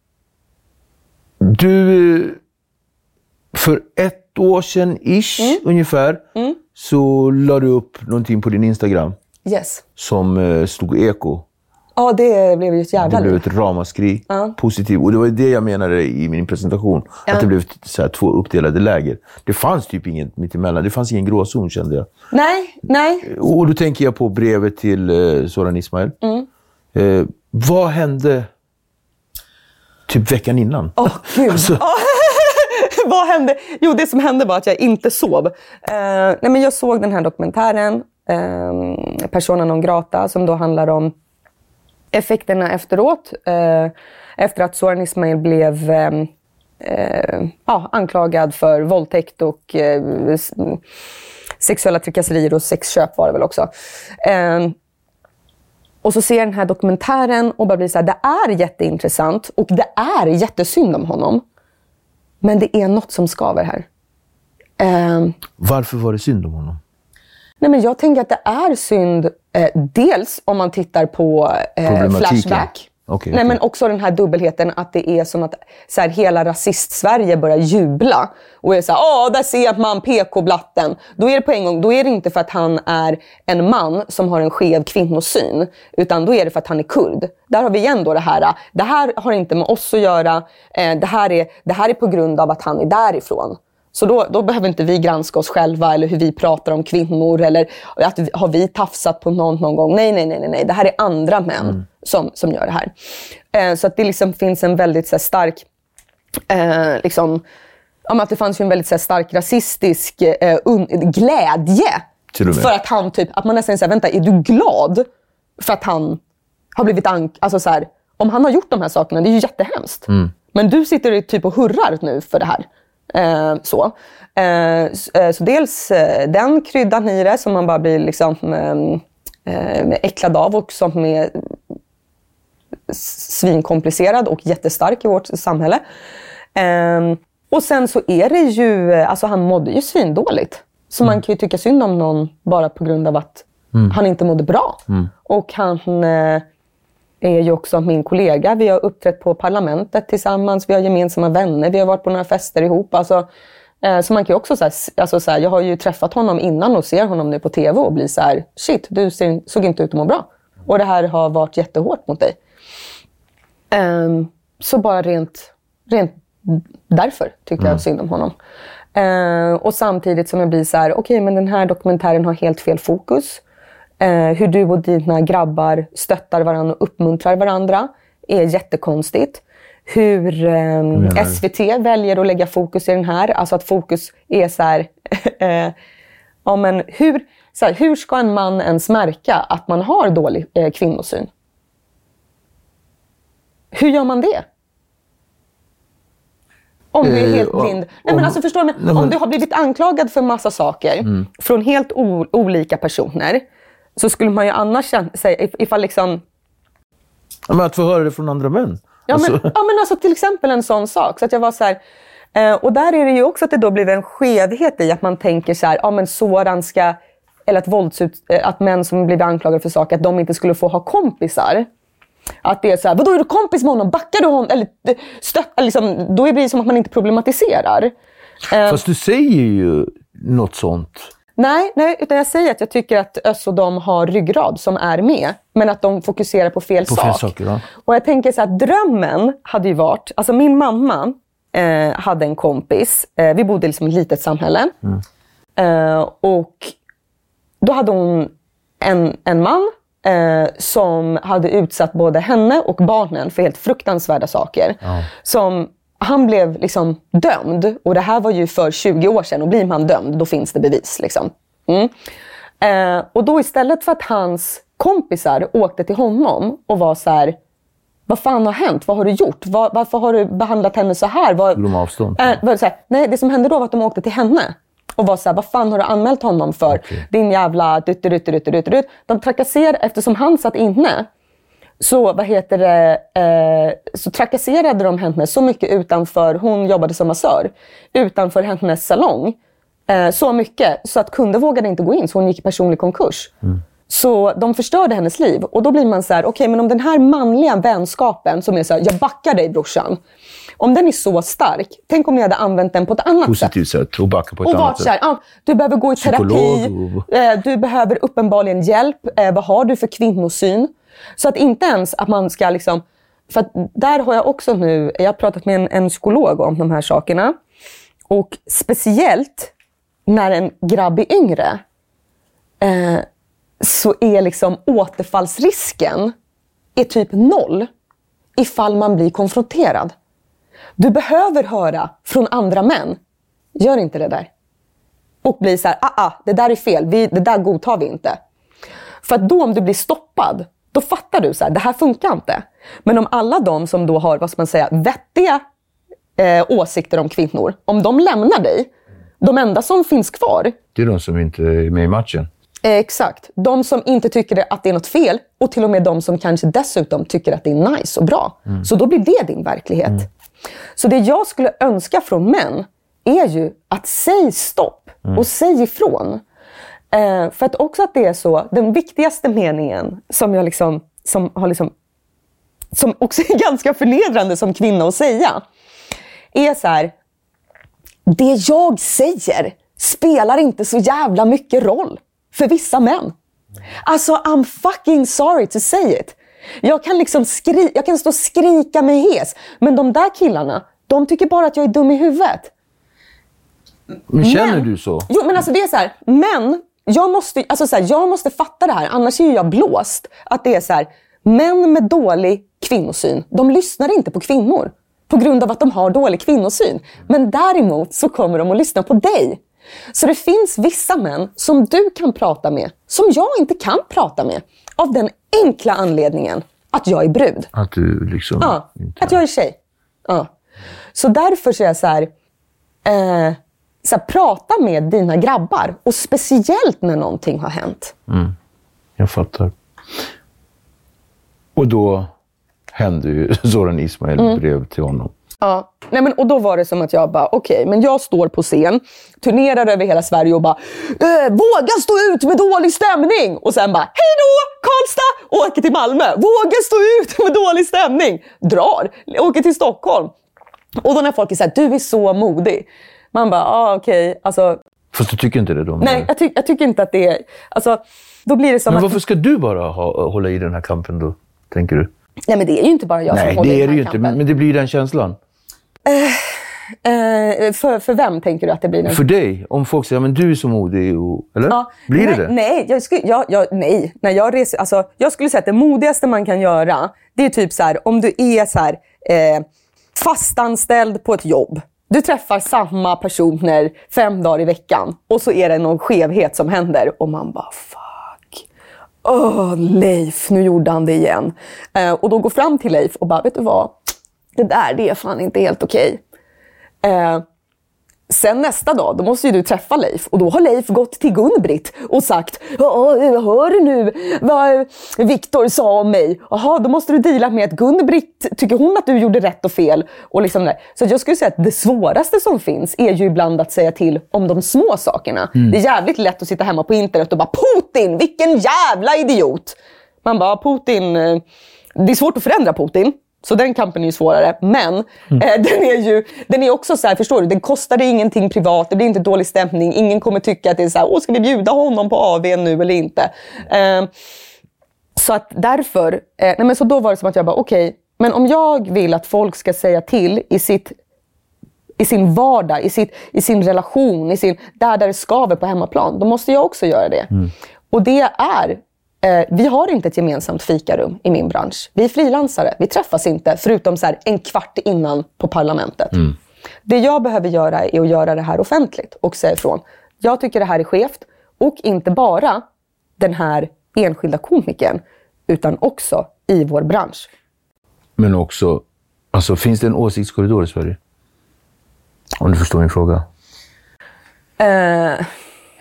du, för ett år sedan ish mm. ungefär, mm. så la du upp någonting på din Instagram. Yes. Som uh, stod eko. Ja, det blev ju ett jävla Det blev ett ramaskri, ja. Positivt. Och det var det jag menade i min presentation. Ja. Att det blev så här, två uppdelade läger. Det fanns typ inget mittemellan. Det fanns ingen gråzon, kände jag. Nej, nej. Och då tänker jag på brevet till eh, Soran Ismail. Mm. Eh, vad hände typ veckan innan? Åh, oh, gud. Alltså... Oh. Vad hände? Jo, det som hände var att jag inte sov. Uh, nej, men jag såg den här dokumentären, uh, Persona non grata, som då handlar om effekterna efteråt, eh, efter att Soran Ismail blev eh, eh, ja, anklagad för våldtäkt och eh, sexuella trakasserier och sexköp var det väl också. Eh, och så ser jag den här dokumentären och bara blir så här, det är jätteintressant och det är jättesynd om honom. Men det är något som skaver här. Eh, Varför var det synd om honom? Nej, men jag tänker att det är synd, eh, dels om man tittar på eh, Flashback. Okay, Nej, okay. men också den här dubbelheten att det är som att så här, hela rasist-Sverige börjar jubla. Och är så här, åh, där ser man P K-blatten. Då är det på en gång, då är det inte för att han är en man som har en skev kvinnosyn. Utan då är det för att han är kurd. Där har vi igen då det här, det här har inte med oss att göra. Eh, det, här är, det här är på grund av att han är därifrån. Så då, då behöver inte vi granska oss själva eller hur vi pratar om kvinnor eller att har vi tafsat på någon någon gång. Nej, nej, nej, nej. Det här är andra män mm. som, som gör det här. Eh, så att det liksom finns en väldigt så här, stark, eh, liksom, ja, att det fanns ju en väldigt så här, stark rasistisk eh, un, glädje. För att han typ, att man nästan säger, vänta, är du glad för att han har blivit ank... Alltså så här, om han har gjort de här sakerna, det är ju jättehemskt. Mm. Men du sitter typ och hurrar nu för det här. Eh, så. Eh, så, så dels eh, den kryddan i det som man bara blir liksom eh, äcklad av och som är svinkomplicerad och jättestark i vårt samhälle. Eh, och sen så är det ju, alltså han mådde ju svindåligt. Så mm. man kan ju tycka synd om någon bara på grund av att mm. han inte mådde bra. Mm. Och han eh, är ju också min kollega. Vi har uppträtt på parlamentet tillsammans. Vi har gemensamma vänner. Vi har varit på några fester ihop. Alltså, eh, så man kan ju också så här, alltså så här, jag har ju träffat honom innan och ser honom nu på tv och blir så här, shit, du ser, såg inte ut att må bra. Och det här har varit jättehårt mot dig. Um, så bara rent, rent därför tycker mm. jag synd om honom. Uh, och samtidigt som jag blir så här, okej, okay, men den här dokumentären har helt fel fokus. Uh, hur du och dina grabbar stöttar varandra och uppmuntrar varandra är jättekonstigt. Hur um, S V T väljer att lägga fokus i den här, alltså att fokus är så här, uh, ja, men hur, så här, hur ska en man ens märka att man har dålig uh, kvinnosyn? Hur gör man det? Om du är helt blind. Uh, nej, men alltså, förstår du, men, om du har blivit anklagad för massa saker mm. från helt o- olika personer, så skulle man ju annars säga, ifall liksom... Ja, men att få höra det från andra män. Ja, alltså. men, ja, men alltså till exempel en sån sak. Så att jag var så här... Eh, och där är det ju också att det då blir en skevhet i att man tänker så här, ja men Soran ska... Eller att, våldsut, att män som blir anklagade för saker, att de inte skulle få ha kompisar. Att det är så här, vadå är du kompis med honom? Backar du honom? Eller stött, liksom, då blir det som att man inte problematiserar. Fast du säger ju något sånt. Nej, nej, utan jag säger att jag tycker att Öss och de har ryggrad som är med. Men att de fokuserar på fel på sak. Fel saker, ja. Och jag tänker så att drömmen hade ju varit... Alltså min mamma eh, hade en kompis. Eh, vi bodde liksom i ett litet samhälle. Mm. Eh, och då hade hon en, en man... Eh, som hade utsatt både henne och barnen för helt fruktansvärda saker. Ja. Som, han blev liksom dömd. Och det här var ju för tjugo år sedan. Och blir man dömd, då finns det bevis. Liksom. Mm. Eh, och då istället för att hans kompisar åkte till honom och var så här: vad fan har hänt? Vad har du gjort? Var, varför har du behandlat henne så här? Var, de avstånd? Eh, var så här, nej, det som hände då var att de åkte till henne. Och var så här, vad fan har du anmält honom för? Okay. Din jävla dutt-dutt-dutt-dutt-dutt. De trakasserade, eftersom han satt inne. Så, vad heter det? Eh, så trakasserade de henne så mycket utanför, hon jobbade som massör. Utanför hennes salong. Eh, så mycket, så att kunder vågade inte gå in. Så hon gick i personlig konkurs. Mm. Så de förstörde hennes liv. Och då blir man så här, okej, okay, men om den här manliga vänskapen som är så här, jag backar dig brorsan. Om den är så stark, tänk om ni hade använt den på ett annat Positivt sätt. sätt. Och backa på ett och annat sätt. Här, ah, du behöver gå i terapi. Och... Eh, du behöver uppenbarligen hjälp. Eh, vad har du för kvinnosyn? Så att inte ens att man ska liksom... För att där har jag också nu... Jag har pratat med en, en psykolog om de här sakerna. Och speciellt när en grabb är yngre... Eh, så är liksom återfallsrisken är typ noll ifall man blir konfronterad. Du behöver höra från andra män. Gör inte det där. Och bli så här, ah, ah, det där är fel. Vi, det där godtar vi inte. För att då om du blir stoppad, då fattar du så här, det här funkar inte. Men om alla de som då har, vad ska man säga, vettiga eh, åsikter om kvinnor, om de lämnar dig, de enda som finns kvar... Det är de som inte är med i matchen. Eh, exakt. De som inte tycker att det är något fel, och till och med de som kanske dessutom tycker att det är nice och bra. Mm. Så då blir det din verklighet. Mm. Så det jag skulle önska från män är ju att säg stopp mm. och säg ifrån. Eh, för att också att det är så, den viktigaste meningen som jag liksom, som har liksom som också är ganska förnedrande som kvinna att säga, är så här: det jag säger spelar inte så jävla mycket roll för vissa män. Alltså, I'm fucking sorry to say it. Jag kan liksom skri- jag kan stå och skrika med hes, men de där killarna, de tycker bara att jag är dum i huvudet. Men känner men, du så? Jo, men alltså det är så här, men jag måste, alltså så här, jag måste fatta det här, annars är ju jag blåst. Att det är så här, män med dålig kvinnosyn, de lyssnar inte på kvinnor på grund av att de har dålig kvinnosyn. Men däremot så kommer de att lyssna på dig. Så det finns vissa män som du kan prata med, som jag inte kan prata med. Av den enkla anledningen att jag är brud. Att du liksom... Ja, inte... att jag är tjej. Ja. Så därför så är jag så här... Eh, så här, prata med dina grabbar. Och speciellt när någonting har hänt. Mm, jag fattar. Och då hände ju Zoran Ismail mm. brev till honom. Ja, nej men, och då var det som att jag bara, okej, okay, men jag står på scen, turnerar över hela Sverige och bara, äh, våga stå ut med dålig stämning. Och sen bara, hej då, Karlstad, åker till Malmö, våga stå ut med dålig stämning. Drar, åker till Stockholm. Och då när folk är så här, du är så modig. Man bara, ah, okej, okay, alltså... Fast du tycker inte det då? Nej, jag, ty- jag tycker inte att det är, alltså, då blir det som men att... varför ska du bara ha, hålla i den här kampen då, tänker du? Nej, men det är ju inte bara jag Nej, som håller i den här Nej, det är det ju kampen. inte, men, men det blir den känslan. Uh, uh, för, för vem tänker du att det blir? Den? För dig, om folk säger, men du är så modig, och, eller? Ja, blir nej, det det? Nej, jag skulle, jag, jag, nej. När jag, reser, alltså, jag skulle säga att det modigaste man kan göra, det är typ så här, om du är så här, eh, fastanställd på ett jobb. Du träffar samma personer fem dagar i veckan. Och så är det någon skevhet som händer. Och man bara, fuck. Åh, oh, Leif, nu gjorde han det igen. Eh, och då går fram till Leif och bara, vet du vad? Det där, det är fan inte helt okej. Eh, sen nästa dag, då måste ju du träffa Leif. Och då har Leif gått till Gun-Britt och sagt, ja, hör du nu vad Viktor sa om mig? Jaha, då måste du dela med att Gun-Britt, tycker hon att du gjorde rätt och fel? Och liksom där. Så jag skulle säga att det svåraste som finns är ju ibland att säga till om de små sakerna. Mm. Det är jävligt lätt att sitta hemma på internet och bara, Putin, vilken jävla idiot! Man bara, Putin, det är svårt att förändra Putin. Så den kampen är ju svårare. Men mm. eh, den är ju den är också så här, förstår du? Den kostar dig ingenting privat. Det blir inte dålig stämning. Ingen kommer tycka att det är så här, åh, ska vi bjuda honom på A V nu eller inte? Eh, så att därför, eh, nej men så då var det som att jag bara, okej, okay, men om jag vill att folk ska säga till i sitt i sin vardag, i, sitt, i sin relation, i sin, där, där det skaver på hemmaplan, då måste jag också göra det. Mm. Och det är... Vi har inte ett gemensamt fikarum i min bransch. Vi är frilansare. Vi träffas inte förutom så här en kvart innan på parlamentet. Mm. Det jag behöver göra är att göra det här offentligt och säga ifrån. Jag tycker det här är skevt. Och inte bara den här enskilda komikern utan också i vår bransch. Men också, alltså finns det en åsiktskorridor i Sverige? Om du förstår min fråga. Uh...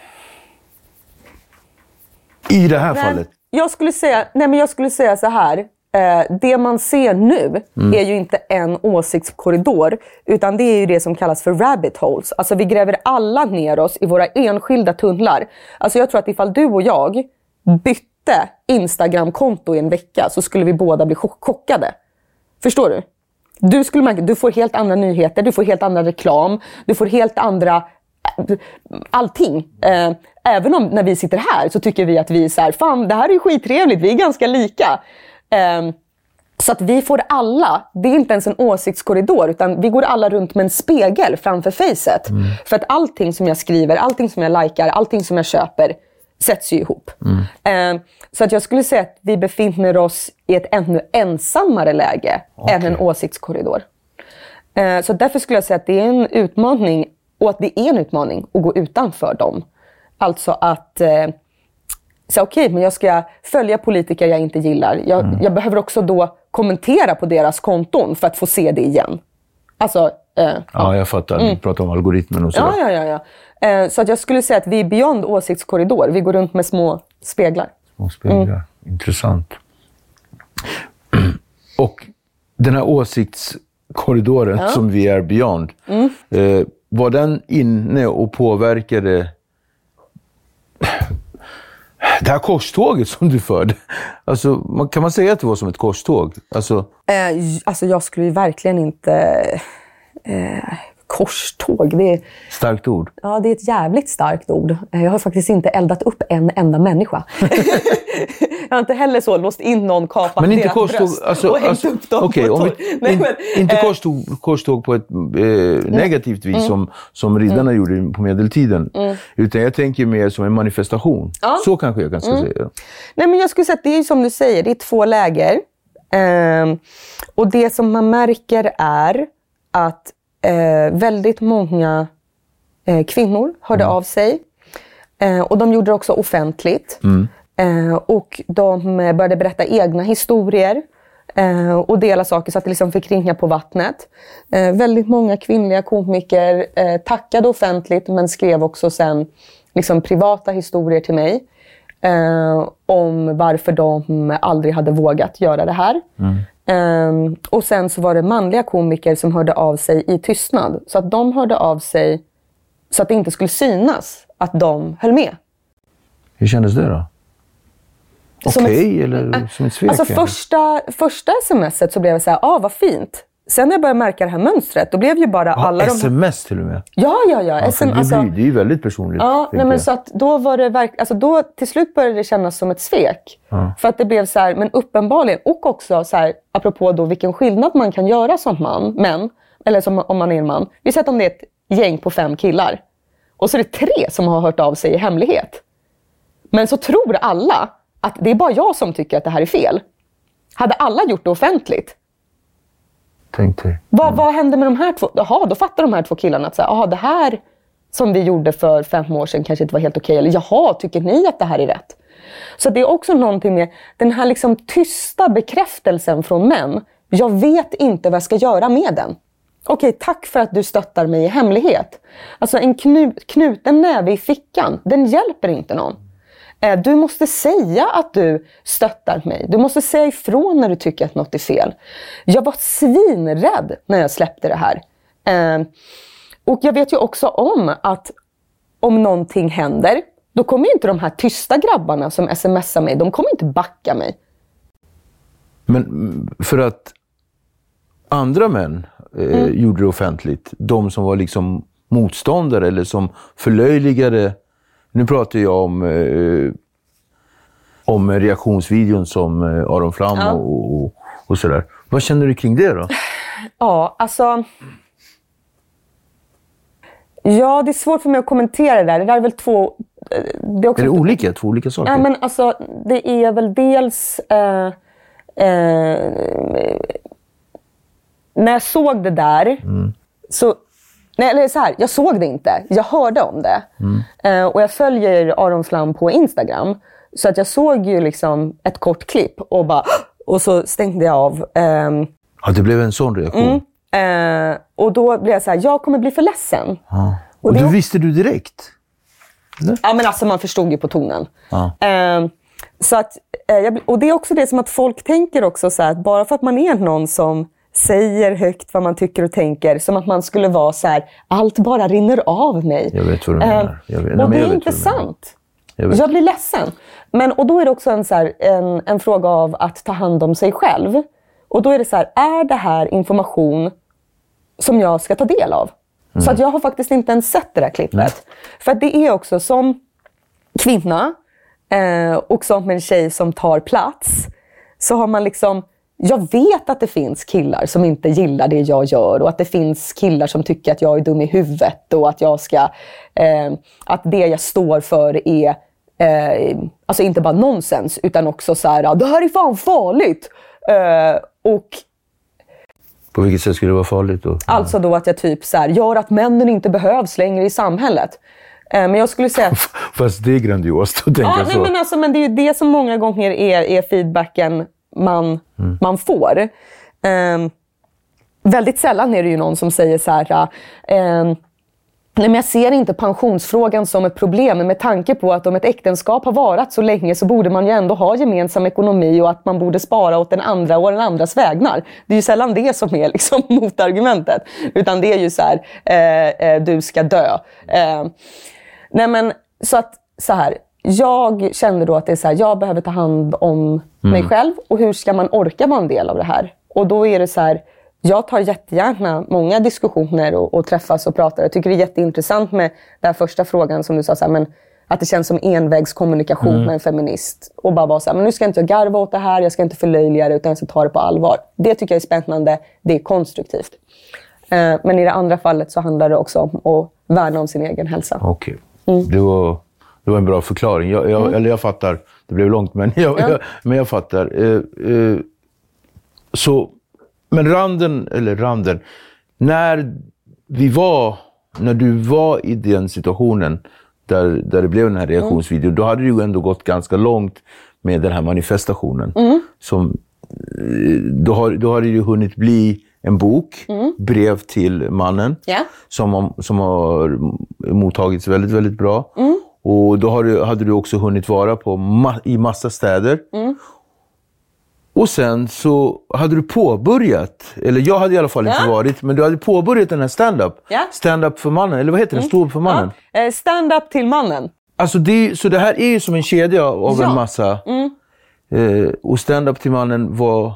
I det här nej, fallet? Jag skulle säga, nej men jag skulle säga så här. Eh, det man ser nu mm. är ju inte en åsiktskorridor. Utan det är ju det som kallas för rabbit holes. Alltså vi gräver alla ner oss i våra enskilda tunnlar. Alltså jag tror att ifall du och jag bytte Instagram-konto i en vecka så skulle vi båda bli chock- chockade. Förstår du? Du skulle märka, du får helt andra nyheter, du får helt andra reklam, du får helt andra... allting. Eh, även om när vi sitter här så tycker vi att vi är så här, fan det här är ju skittrevligt, vi är ganska lika. Eh, så att vi får alla, det är inte ens en åsiktskorridor utan vi går alla runt med en spegel framför facet. Mm. För att allting som jag skriver, allting som jag likar, allting som jag köper sätts ju ihop. Mm. Eh, så att jag skulle säga att vi befinner oss i ett ännu ensammare läge okay. än en åsiktskorridor. Eh, så därför skulle jag säga att det är en utmaning. Och att det är en utmaning att gå utanför dem. Alltså att eh, säga okej, okay, men jag ska följa politiker jag inte gillar. Jag, mm. jag behöver också då kommentera på deras konton för att få se det igen. Alltså, eh, ja. ja, jag fattar. Mm. Vi pratar om algoritmen och så. Ja, ja, ja. ja. Eh, så att jag skulle säga att vi är beyond åsiktskorridor. Vi går runt med små speglar. Små speglar. Mm. Intressant. Och den här åsiktskorridoren ja. som vi är beyond. Mm. Eh, var den inne och påverkade Det här korståget som du förde, alltså, kan man säga att det var som ett korståg? Alltså, eh, alltså jag skulle ju verkligen inte... Eh, korståg, det är... Starkt ord. Ja, det är ett jävligt starkt ord. Jag har faktiskt inte eldat upp en enda människa. Jag har inte heller så låst in någon, kapat men inte deras korståg, bröst alltså, och hängt alltså, upp dem okay, på om torg. vi, Nej, in, men, inte eh, korståg, korståg på ett eh, negativt vis mm. som, som riddarna mm. gjorde på medeltiden. Mm. Utan jag tänker mer som en manifestation. Ja. Så kanske jag kan mm. säga. Nej, men jag skulle säga att det är som du säger, det är två läger. Eh, och det som man märker är att Eh, väldigt många eh, kvinnor hörde mm. av sig. Eh, och de gjorde det också offentligt. Mm. Eh, och de började berätta egna historier. Eh, och dela saker så att det liksom fick ringa på vattnet. Eh, väldigt många kvinnliga komiker eh, tackade offentligt. Men skrev också sen liksom privata historier till mig. Eh, om varför de aldrig hade vågat göra det här. Mm. Um, och sen så var det manliga komiker som hörde av sig i tystnad. Så att de hörde av sig så att det inte skulle synas att de höll med. Hur kändes det då? Okej, okay, eller äh, som ett svek? Alltså första, första smset så blev jag så här, ah vad fint. Sen när jag började märka det här mönstret, då blev ju bara ah, alla sms de... till och med? Ja, ja, ja. ja S M, det, alltså... blir, det är ju väldigt personligt. Ja, nej, men så att då var det verk... alltså då till slut började det kännas som ett svek. Ja. För att det blev så här, men uppenbarligen, och också så här, apropå då vilken skillnad man kan göra som man, män, eller som om man är en man. Vi säger om det är ett gäng på fem killar. Och så är det tre som har hört av sig i hemlighet. Men så tror alla att det är bara jag som tycker att det här är fel. Hade alla gjort det offentligt, tänk dig. Vad, mm. vad hände med de här två? Jaha, då fattar de här två killarna att säga, aha, det här som vi gjorde för fem år sedan kanske inte var helt okej. Eller jaha, tycker ni att det här är rätt? Så det är också någonting med den här liksom tysta bekräftelsen från män. Jag vet inte vad jag ska göra med den. Okej, tack för att du stöttar mig i hemlighet. Alltså en knut, knuten näve i fickan, den hjälper inte någon. Du måste säga att du stöttar mig. Du måste säga ifrån när du tycker att något är fel. Jag var svinrädd när jag släppte det här. Eh, och jag vet ju också om att om någonting händer, då kommer inte de här tysta grabbarna som smsar mig, de kommer inte backa mig. Men för att andra män eh, mm. gjorde det offentligt, de som var liksom motståndare eller som förlöjligade. Nu pratar jag om, eh, om reaktionsvideon som eh, Aron Flam ja. och, och, och sådär. Vad känner du kring det då? Ja, alltså... Ja, det är svårt för mig att kommentera det där. Det där är väl två... Det är, också... är det olika? Två olika saker? Ja, men alltså, det är väl dels... Eh, eh, när jag såg det där mm. så... Nej, eller så här, jag såg det inte. Jag hörde om det. Mm. Eh, och jag följer Aron Flam på Instagram. Så att jag såg ju liksom ett kort klipp och bara... Och så stängde jag av. Eh, ja, det blev en sån reaktion. Mm, eh, och då blev jag så här, jag kommer bli för ledsen. Ja. Och, och då visste du direkt? Eller? Ja, men alltså man förstod ju på tonen. Ja. Eh, så att, eh, jag, och det är också det som att folk tänker också så här, att bara för att man är någon som... säger högt vad man tycker och tänker. Som att man skulle vara så här, allt bara rinner av mig. Jag vet vad du menar. Jag vet, och nej, det är inte sant. Jag, jag blir ledsen. Men, och då är det också en, så här, en, en fråga av att ta hand om sig själv. Och då är det så här, är det här information som jag ska ta del av? Mm. Så att jag har faktiskt inte ens sett det där klippet. Nej. För att det är också som kvinna eh, och som en tjej som tar plats. Så har man liksom... Jag vet att det finns killar som inte gillar det jag gör och att det finns killar som tycker att jag är dum i huvudet och att jag ska eh, att det jag står för är eh, alltså inte bara nonsens utan också så här, det här är fan farligt. Eh, och på vilket sätt skulle det vara farligt då? Alltså då att jag typ så här, gör att männen inte behövs längre i samhället. Eh, men jag skulle säga att, fast det är grandiost att tänka ja, så. Nej, men alltså, men det är ju det som många gånger är, är feedbacken man, mm. man får. Eh, väldigt sällan är det ju någon som säger så här, eh, nej, men jag ser inte pensionsfrågan som ett problem, men med tanke på att om ett äktenskap har varat så länge så borde man ju ändå ha gemensam ekonomi och att man borde spara åt den andra och den andras vägnar. Det är ju sällan det som är liksom motargumentet, utan det är ju så här, eh, eh, du ska dö. Eh, nej men så att så här, jag kände då att det är så här, jag behöver ta hand om mm. mig själv. Och hur ska man orka vara en del av det här? Och då är det så här, jag tar jättegärna många diskussioner och, och träffas och pratar. Jag tycker det är jätteintressant med den här första frågan som du sa, så här, men att det känns som envägskommunikation mm. med en feminist. Och bara vara så här, men nu ska jag inte garva åt det här, jag ska inte förlöjliga det, utan jag ska ta det på allvar. Det tycker jag är spännande, det är konstruktivt. Eh, men i det andra fallet så handlar det också om att värna om sin egen hälsa. Okej, okay. mm. det, var, det var en bra förklaring. Jag, jag, mm. Eller jag fattar, det blev långt, men jag, ja. jag, men jag fattar. Eh, eh, så, men randen, eller randen, när vi var, när du var i den situationen, Där, där det blev den här reaktionsvideon, mm. då hade det ju ändå gått ganska långt med den här manifestationen. Mm. Som, då, har, då hade det ju hunnit bli en bok, mm. brev till mannen, yeah. som, som har mottagits väldigt, väldigt bra. Mm. Och då har du, hade du också hunnit vara på ma- i massa städer. Mm. Och sen så hade du påbörjat, eller jag hade i alla fall ja. inte varit, men du hade påbörjat den här stand-up. Ja. Stand-up för mannen, eller vad heter den? Mm. Stå upp för mannen. Ja. Stand-up till mannen. Alltså det, så det här är ju som en kedja av ja. en massa. Mm. Eh, och stand-up till mannen var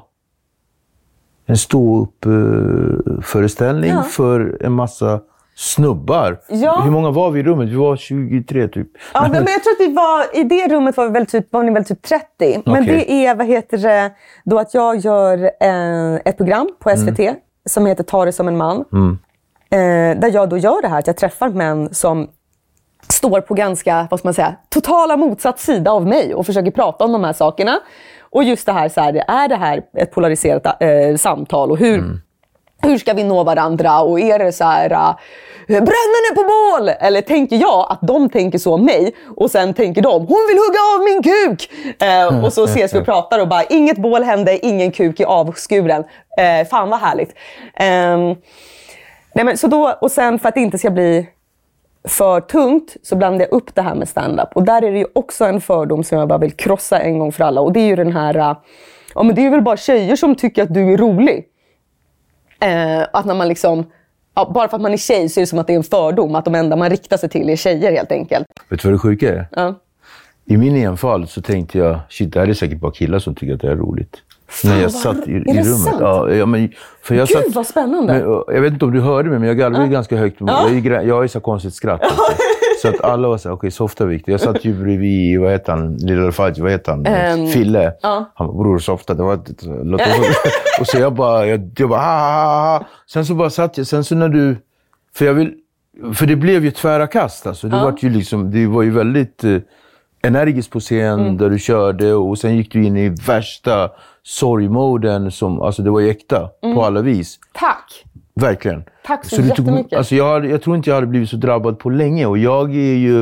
en stå-upp eh, föreställning ja. för en massa snubbar. Ja. Hur många var vi i rummet? Vi var tjugotre typ. Ja, men, men jag tror att vi var, i det rummet var, vi väl typ, var ni väl typ trettio. Men okay. det är, vad heter det, då att jag gör eh, ett program på S V T mm. som heter Ta det som en man. Mm. Eh, där jag då gör det här, att jag träffar män som står på ganska, vad ska man säga, totala motsatt sida av mig och försöker prata om de här sakerna. Och just det här, så här är det här ett polariserat eh, samtal och hur... Mm. Hur ska vi nå varandra? Och är det så här, uh, bränner ni på bål? Eller tänker jag att de tänker så om mig? Och sen tänker de, hon vill hugga av min kuk! Uh, och så ses vi och pratar och bara, inget bål hände, ingen kuk i avskuren. Uh, fan vad härligt. Um, nej men, så då, och sen för att det inte ska bli för tungt så blandar jag upp det här med stand-up. Och där är det ju också en fördom som jag bara vill krossa en gång för alla. Och det är ju den här, uh, ja men det är väl bara tjejer som tycker att du är rolig. Eh, att när man liksom, ja, bara för att man är tjej så är det som att det är en fördom att de enda man riktar sig till är tjejer helt enkelt. Vet du vad det sjuka är? Ja. I min enfall så tänkte jag, shit, det här är säkert bara killar som tycker att det är roligt. Fan, när jag satt i, i rummet. Sant? Ja, ja, men, för jag Gud satt, vad spännande. Men, jag vet inte om du hörde mig, men jag garvade ja. ganska högt. Ja. Jag, jag har ju så konstigt skratt. Så att alla var så här, okej, okay, softa viktigt. Jag satt ju bredvid, vad heter han, Lilla Fadj, vad heter han, um, Fille. Ja. Han var bror softa, det var låt oss. Och så jag bara, jag, jag bara, ha, ha, ha. Sen så bara satt jag, sen så när du, för jag vill, för det blev ju tvära kast alltså. Det ja. var ju liksom, det var ju väldigt eh, energiskt på scen mm. där du körde och sen gick du in i värsta sorgmoden som, alltså det var ju äkta mm. på alla vis. Tack! Verkligen. Tack så, så jättemycket. Tog, alltså jag, jag tror inte jag hade blivit så drabbad på länge. Och jag är ju,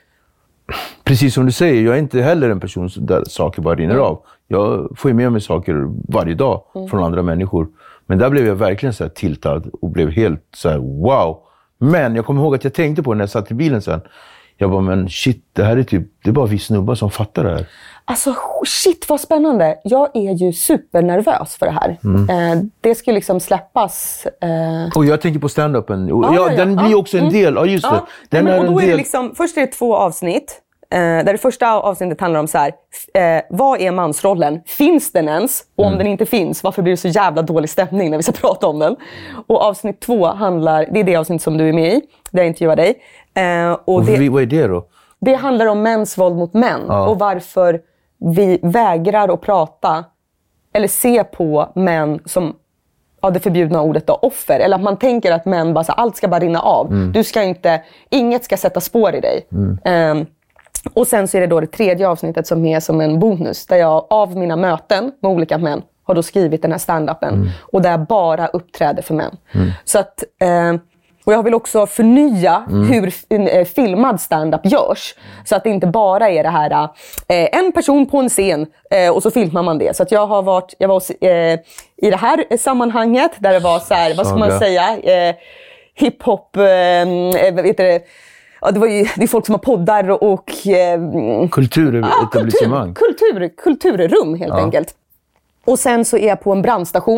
precis som du säger, jag är inte heller en person där saker bara rinner mm. av. Jag får ju med mig saker varje dag mm. från andra människor. Men där blev jag verkligen så här tiltad och blev helt så här wow. Men jag kommer ihåg att jag tänkte på när jag satt i bilen sen. Jag bara, men shit, det här är typ, det är bara vi snubbar som fattar det här. Alltså shit vad spännande. Jag är ju supernervös för det här. Mm. Eh, det ska liksom släppas. Eh... Och jag tänker på stand-upen. Och, ja, ja, ja, den blir också en del. Ja, just ja. det. Den Nej, men, är och då en är del... det liksom, först är det två avsnitt. Eh, där det första avsnittet handlar om så här. Eh, vad är mansrollen? Finns den ens? Och om mm. den inte finns, varför blir det så jävla dålig stämning när vi ska prata om den? Och avsnitt två handlar, det är det avsnitt som du är med i. Där jag intervjuar dig. Eh, och och det, vi, vad är det då? Det handlar om mäns våld mot män. Ja. Och varför vi vägrar att prata eller se på män som, ja, det förbjudna ordet då, offer. Eller att man tänker att män bara så, allt ska bara rinna av. Mm. Du ska inte, inget ska sätta spår i dig. Mm. Um, och sen så är det då det tredje avsnittet som är som en bonus. Där jag av mina möten med olika män har då skrivit den här stand-upen. Mm. Och där jag bara uppträder för män. Mm. Så att... Um, Och jag vill också förnya mm. hur en filmad stand-up görs. Så att det inte bara är det här eh, en person på en scen eh, och så filmar man det. Så att jag har varit jag var, eh, i det här sammanhanget där det var så här, vad ska man säga, eh, hiphop, eh, vet du, ja, det var ju det är folk som har poddar och, och eh, kulturetablissemang. Kultur, kultur, kulturrum helt ja. enkelt. Och sen så är jag på en brandstation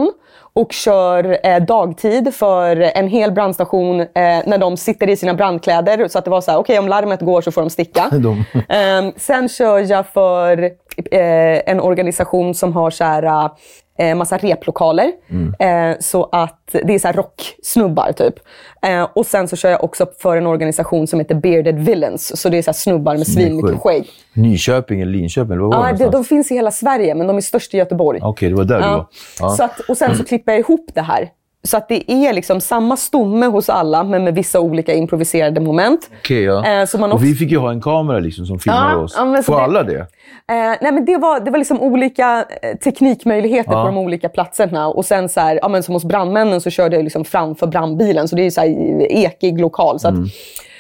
och kör eh, dagtid för en hel brandstation eh, när de sitter i sina brandkläder. Så att det var så här, okej okay, om larmet går så får de sticka. de. eh, sen kör jag för eh, en organisation som har så här... Eh, massa replokaler. Mm. Eh, så att det är så här rocksnubbar typ. Eh, och sen så kör jag också för en organisation som heter Bearded Villains. Så det är så här snubbar med svin mycket skägg. Nyköping eller Linköping? Eller vad var ah, det, de finns i hela Sverige, men de är störst i Göteborg. Okej, okay, det var där ja. du var. Ja. Så att, och sen så klipper jag ihop det här. Så att det är liksom samma stomme hos alla, men med vissa olika improviserade moment. Okej, okay, ja. Eh, så man och också... vi fick ju ha en kamera liksom som filmar ja, oss. Ja, Får det... alla det? Eh, nej men det var, det var liksom olika eh, teknikmöjligheter ja. på de olika platserna. Och sen så här, ja, men som hos brandmännen så körde jag liksom framför brandbilen. Så det är ju så här ekig lokal. Så att, mm.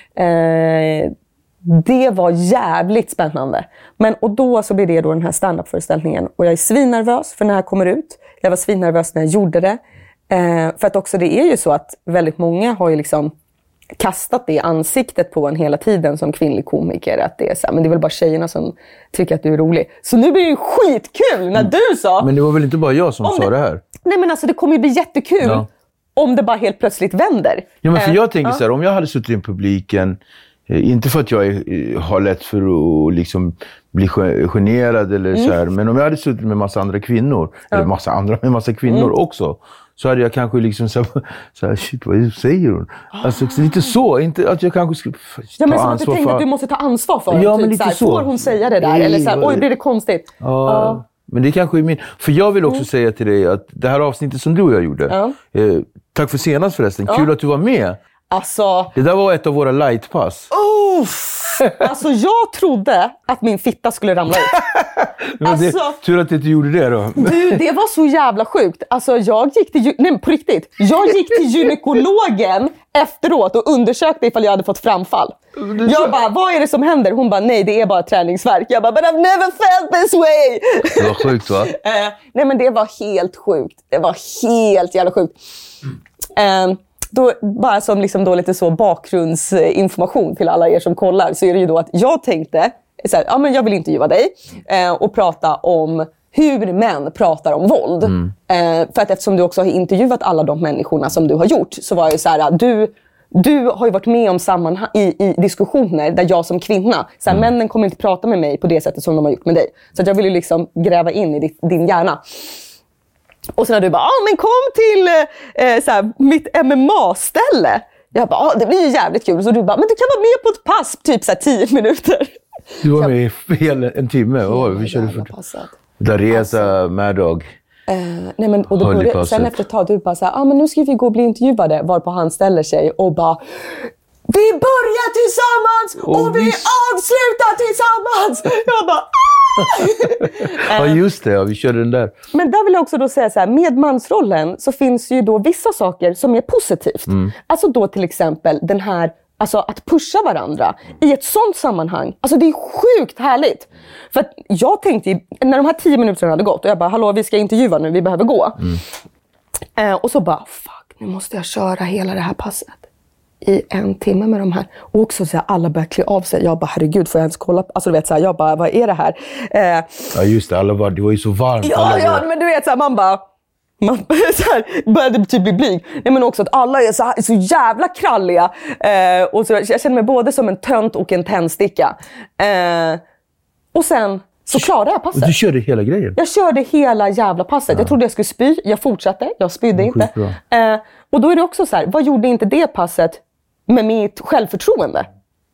eh, det var jävligt spännande. Men, och då så blir det då den här stand-up-föreställningen. Och jag är svinnervös för när jag kommer ut. Jag var svinnervös när jag gjorde det. Eh, för att också det är ju så att väldigt många har ju liksom kastat det i ansiktet på en hela tiden som kvinnlig komiker. Att det är så här, men det är väl bara tjejerna som tycker att du är rolig. Så nu blir det ju skitkul när du sa... Men det var väl inte bara jag som sa det, det här? Nej men alltså det kommer ju bli jättekul ja. om det bara helt plötsligt vänder. Ja men för jag tänker eh, så här, om jag hade suttit i publiken, inte för att jag är, har lätt för att liksom bli generad eller mm. så här, men om jag hade suttit med massa andra kvinnor, ja. eller massa andra med massa kvinnor mm. också, så hade jag kanske liksom så här, så här shit, vad säger hon? Alltså lite så, inte att jag kanske skulle ta ja, men som ansvar att du tänkte för... att du måste ta ansvar för ja, typ, men lite så här, så. Får hon säga det där? Nej, eller så här, oj, blir det konstigt? Ja, ja. Men det kanske är min... För jag vill också mm. säga till dig att det här avsnittet som du och jag gjorde, ja. eh, tack för senast förresten, ja. kul att du var med. Alltså... Det där var ett av våra lightpass. Uff! Alltså jag trodde att min fitta skulle ramla ut. Men alltså, det, tur att du inte gjorde det då. Du, det var så jävla sjukt. Alltså jag gick till, nej på riktigt. Jag gick till gynekologen efteråt och undersökte ifall jag hade fått framfall. Jag bara, vad är det som händer? Hon bara, nej det är bara träningsvärk. Jag bara, but I've never felt this way. Det var sjukt va? uh, nej men det var helt sjukt. Det var helt jävla sjukt. Uh, Då, bara som liksom då lite så bakgrundsinformation till alla er som kollar, så är det ju då att jag tänkte så här, ja men jag vill intervjua dig eh, och prata om hur män pratar om våld. Mm. Eh, för att eftersom du också har intervjuat alla de människorna som du har gjort, så var jag ju så här, du Du har ju varit med om sammanhang i, i diskussioner där jag som kvinna, så här, mm. männen kommer inte prata med mig på det sättet som de har gjort med dig. Så att jag vill ju liksom gräva in i ditt, din hjärna. Och så när du bara, ah, men kom till eh, så här, mitt M M A-ställe. Jag bara, ah, det blir ju jävligt kul. Så du bara, men du kan vara med på ett pass, typ så här tio minuter. Du var med i hela en timme. Oh, vi körde för Daresa, Mad Dog. Eh, nej men, och då började, sen efter ett tag, du bara så här, ah, men nu ska vi gå och bli intervjuade. Varpå han ställer sig och bara, vi börjar tillsammans och, och vi, vi avslutar tillsammans. Jag bara, ja just det, ja, vi körde den där. Men där vill jag också då säga så här, med mansrollen så finns ju då vissa saker som är positivt. Mm. Alltså då till exempel den här, alltså att pusha varandra i ett sånt sammanhang. Alltså det är sjukt härligt. För att jag tänkte, när de här tio minuterna hade gått och jag bara, hallå vi ska intervjua nu, vi behöver gå. Mm. Eh, och så bara, fuck, nu måste jag köra hela det här passet i en timme med de här. Och också så här, alla börjar klä av sig. Jag bara, herregud, får jag ens kolla? Alltså du vet så här, jag bara, vad är det här? Eh, ja just det, alla var, det var ju så varmt. Ja, ja, men du vet så här, man bara, man så här, började typ bli blyg. Nej men också att alla är så, här, så jävla kralliga. Eh, och så, jag känner mig både som en tönt och en tändsticka. Eh, och sen så klarade jag passet. Och du körde hela grejen? Jag körde hela jävla passet. Ja. Jag trodde jag skulle spy. Jag fortsatte. Jag spydde inte. Eh, och då är det också så här, vad gjorde inte det passet med mitt självförtroende?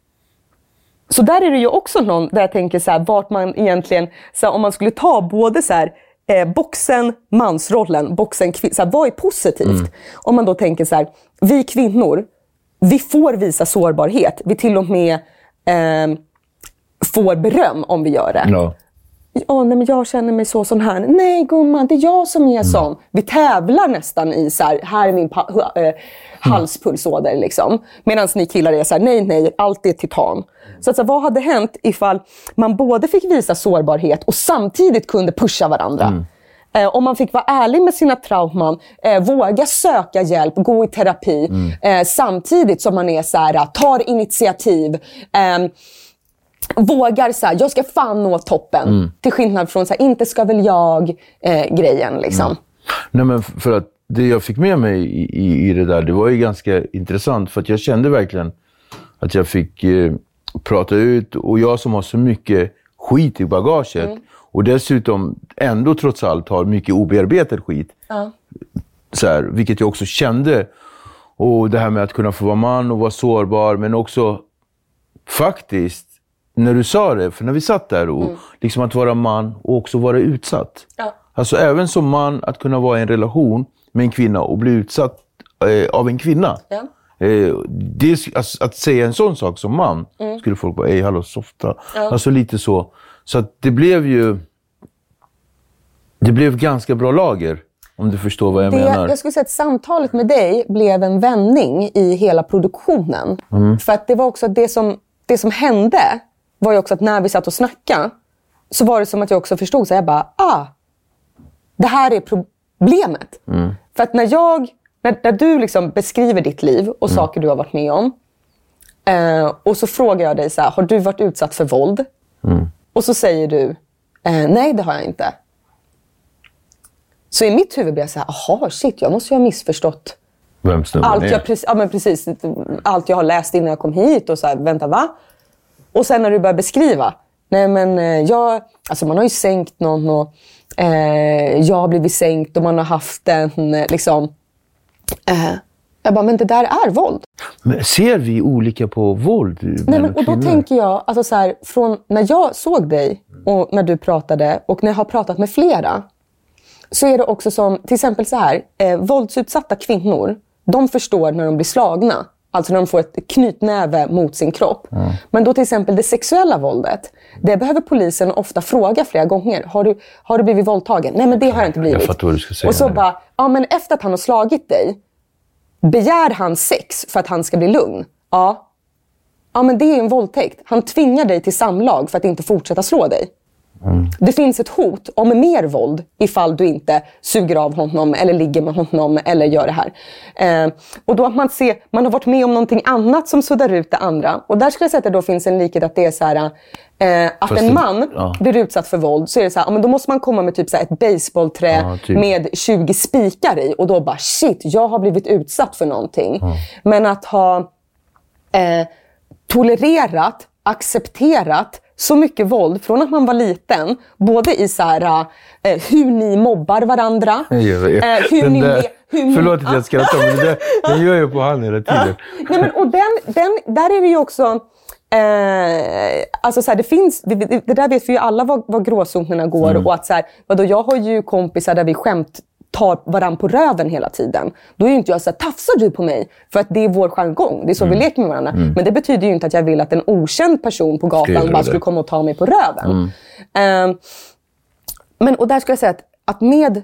Så där är det ju också någon där jag tänker så här, vart man egentligen, så här, om man skulle ta både så här, eh, boxen, mansrollen, boxen, kvin- så här, vad är positivt? Mm. Om man då tänker så här, vi kvinnor, vi får visa sårbarhet. Vi till och med eh, får beröm om vi gör det. No. Ja, nej, men jag känner mig så sån här. Nej gumman, det är jag som är mm. sån. Vi tävlar nästan i så här, här är min pa- äh, halspulsåder liksom. Medan ni killar är så här, nej nej, allt är titan. Så alltså, vad hade hänt ifall man både fick visa sårbarhet och samtidigt kunde pusha varandra? Mm. Eh, om man fick vara ärlig med sina trauman, eh, våga söka hjälp, gå i terapi. Mm. Eh, samtidigt som man är så här, tar initiativ. Eh, vågar så här, jag ska fan nå toppen. Mm. Till skillnad från så här, inte ska väl jag eh, grejen liksom. Mm. Nej men för att det jag fick med mig i, i, i det där, det var ju ganska intressant. För att jag kände verkligen att jag fick eh, prata ut. Och jag som har så mycket skit i bagaget. Mm. Och dessutom ändå trots allt har mycket obearbetad skit. Ja. Så här, vilket jag också kände. Och det här med att kunna få vara man och vara sårbar. Men också faktiskt, när du sa det, för när vi satt där och mm. liksom att vara man och också vara utsatt. Ja. Alltså även som man att kunna vara i en relation med en kvinna och bli utsatt eh, av en kvinna. Ja. Eh, det, alltså, att säga en sån sak som man mm. skulle folk bara, ej hallå softa. Ja. Alltså lite så. Så att det blev ju det blev ganska bra lager. Om du förstår vad jag det, menar. Jag skulle säga att samtalet med dig blev en vändning i hela produktionen. Mm. För att det var också det som, det som hände var ju också att när vi satt och snackade så var det som att jag också förstod så jag bara, ah, det här är problemet. Mm. För att när jag, när, när du liksom beskriver ditt liv och mm. saker du har varit med om eh, och så frågar jag dig så här, har du varit utsatt för våld? Mm. Och så säger du, eh, nej det har jag inte. Så i mitt huvud blir jag så här, aha shit, jag måste ju ha missförstått Vem allt jag, precis, ja, men precis, allt jag har läst innan jag kom hit och så här, vänta va? Och sen när du börjar beskriva, nej men jag, alltså man har ju sänkt någon och eh, jag har blivit sänkt och man har haft en liksom, eh, jag bara, men det där är våld. Men ser vi olika på våld? Nej, men, och då tänker jag, alltså så här, från när jag såg dig och när du pratade och när jag har pratat med flera, så är det också som, till exempel så här, eh, våldsutsatta kvinnor, de förstår när de blir slagna. Alltså när de får ett knytnäve mot sin kropp. Mm. Men då till exempel det sexuella våldet, det behöver polisen ofta fråga flera gånger. Har du, har du blivit våldtagen? Nej, men det har jag inte blivit. Jag fattar vad du ska säga. Och så bara, ja men efter att han har slagit dig, begär han sex för att han ska bli lugn? Ja. Ja, men det är en våldtäkt. Han tvingar dig till samlag för att inte fortsätta slå dig. Mm. Det finns ett hot om mer våld ifall du inte suger av honom eller ligger med honom eller gör det här. Eh, och då att man ser, man har varit med om någonting annat som suddar ut det andra. Och där skulle jag säga att det då finns en likhet att det är så här, eh, att Fast en man det, ja. blir utsatt för våld, så är det så här, ja, men då måste man komma med typ så här ett baseballträ ja, typ. med tjugo spikar i och då bara shit, jag har blivit utsatt för någonting. Mm. Men att ha eh, tolererat, accepterat så mycket våld från att man var liten, både i så här, eh, hur ni mobbar varandra, jag vet. Eh, hur den ni där, le, hur ni, förlåt att jag skrattar, men det där, den gör jag på han hela tiden. Ja. Nej, men, och den, den, där är det ju också, eh, alltså så här, det finns, det, det där vet vi ju alla var, var gråzonerna går mm. och att så här, vadå, jag har ju kompisar där vi skämt tar varann på röven hela tiden. Då är ju inte jag så här, tafsar du på mig? För att det är vår jargong. Det är så mm. vi leker med varandra. Mm. Men det betyder ju inte att jag vill att en okänd person på gatan Skriver bara skulle komma och ta mig på röven. Mm. Um, men och där skulle jag säga att, att med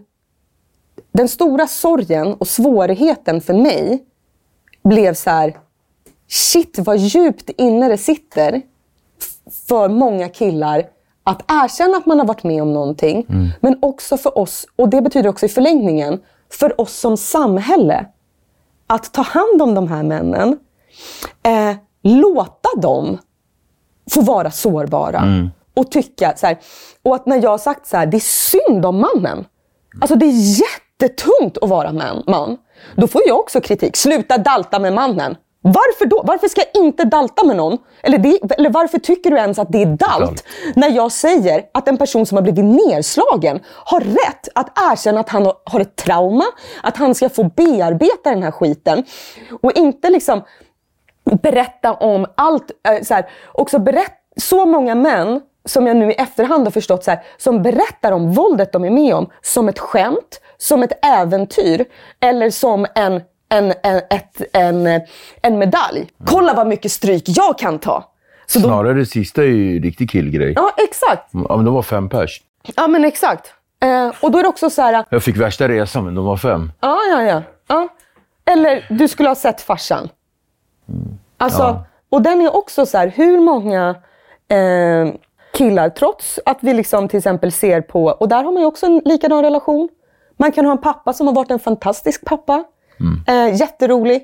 den stora sorgen och svårigheten för mig blev så här, shit vad djupt inne det sitter för många killar att erkänna att man har varit med om någonting. Mm. Men också för oss, och det betyder också i förlängningen, för oss som samhälle. Att ta hand om de här männen. Eh, låta dem få vara sårbara. Mm. Och tycka så här. Och att när jag har sagt så här, det är synd om mannen. Alltså det är jättetungt att vara man. man. Då får jag också kritik. Sluta dalta med mannen. Varför då? Varför ska jag inte dalta med någon? Eller, det, eller varför tycker du ens att det är dalt? dalt? När jag säger att en person som har blivit nedslagen har rätt att erkänna att han har ett trauma. Att han ska få bearbeta den här skiten. Och inte liksom berätta om allt. Äh, så här, också berätta, så många män som jag nu i efterhand har förstått så här, som berättar om våldet de är med om som ett skämt, som ett äventyr eller som en En, en, ett, en, en medalj. Kolla vad mycket stryk jag kan ta. Så Snarare då... det sista är ju riktig killgrej. Ja, exakt. Ja, men de var fem pers. Ja, men exakt. Eh, och då är det också så här... Jag fick värsta resan, men de var fem. Ja, ja, ja. ja. Eller du skulle ha sett farsan. Mm. Alltså, ja. Och den är också så här, hur många eh, killar, trots att vi liksom till exempel ser på... Och där har man ju också en likadan relation. Man kan ha en pappa som har varit en fantastisk pappa. Mm. Eh, jätterolig.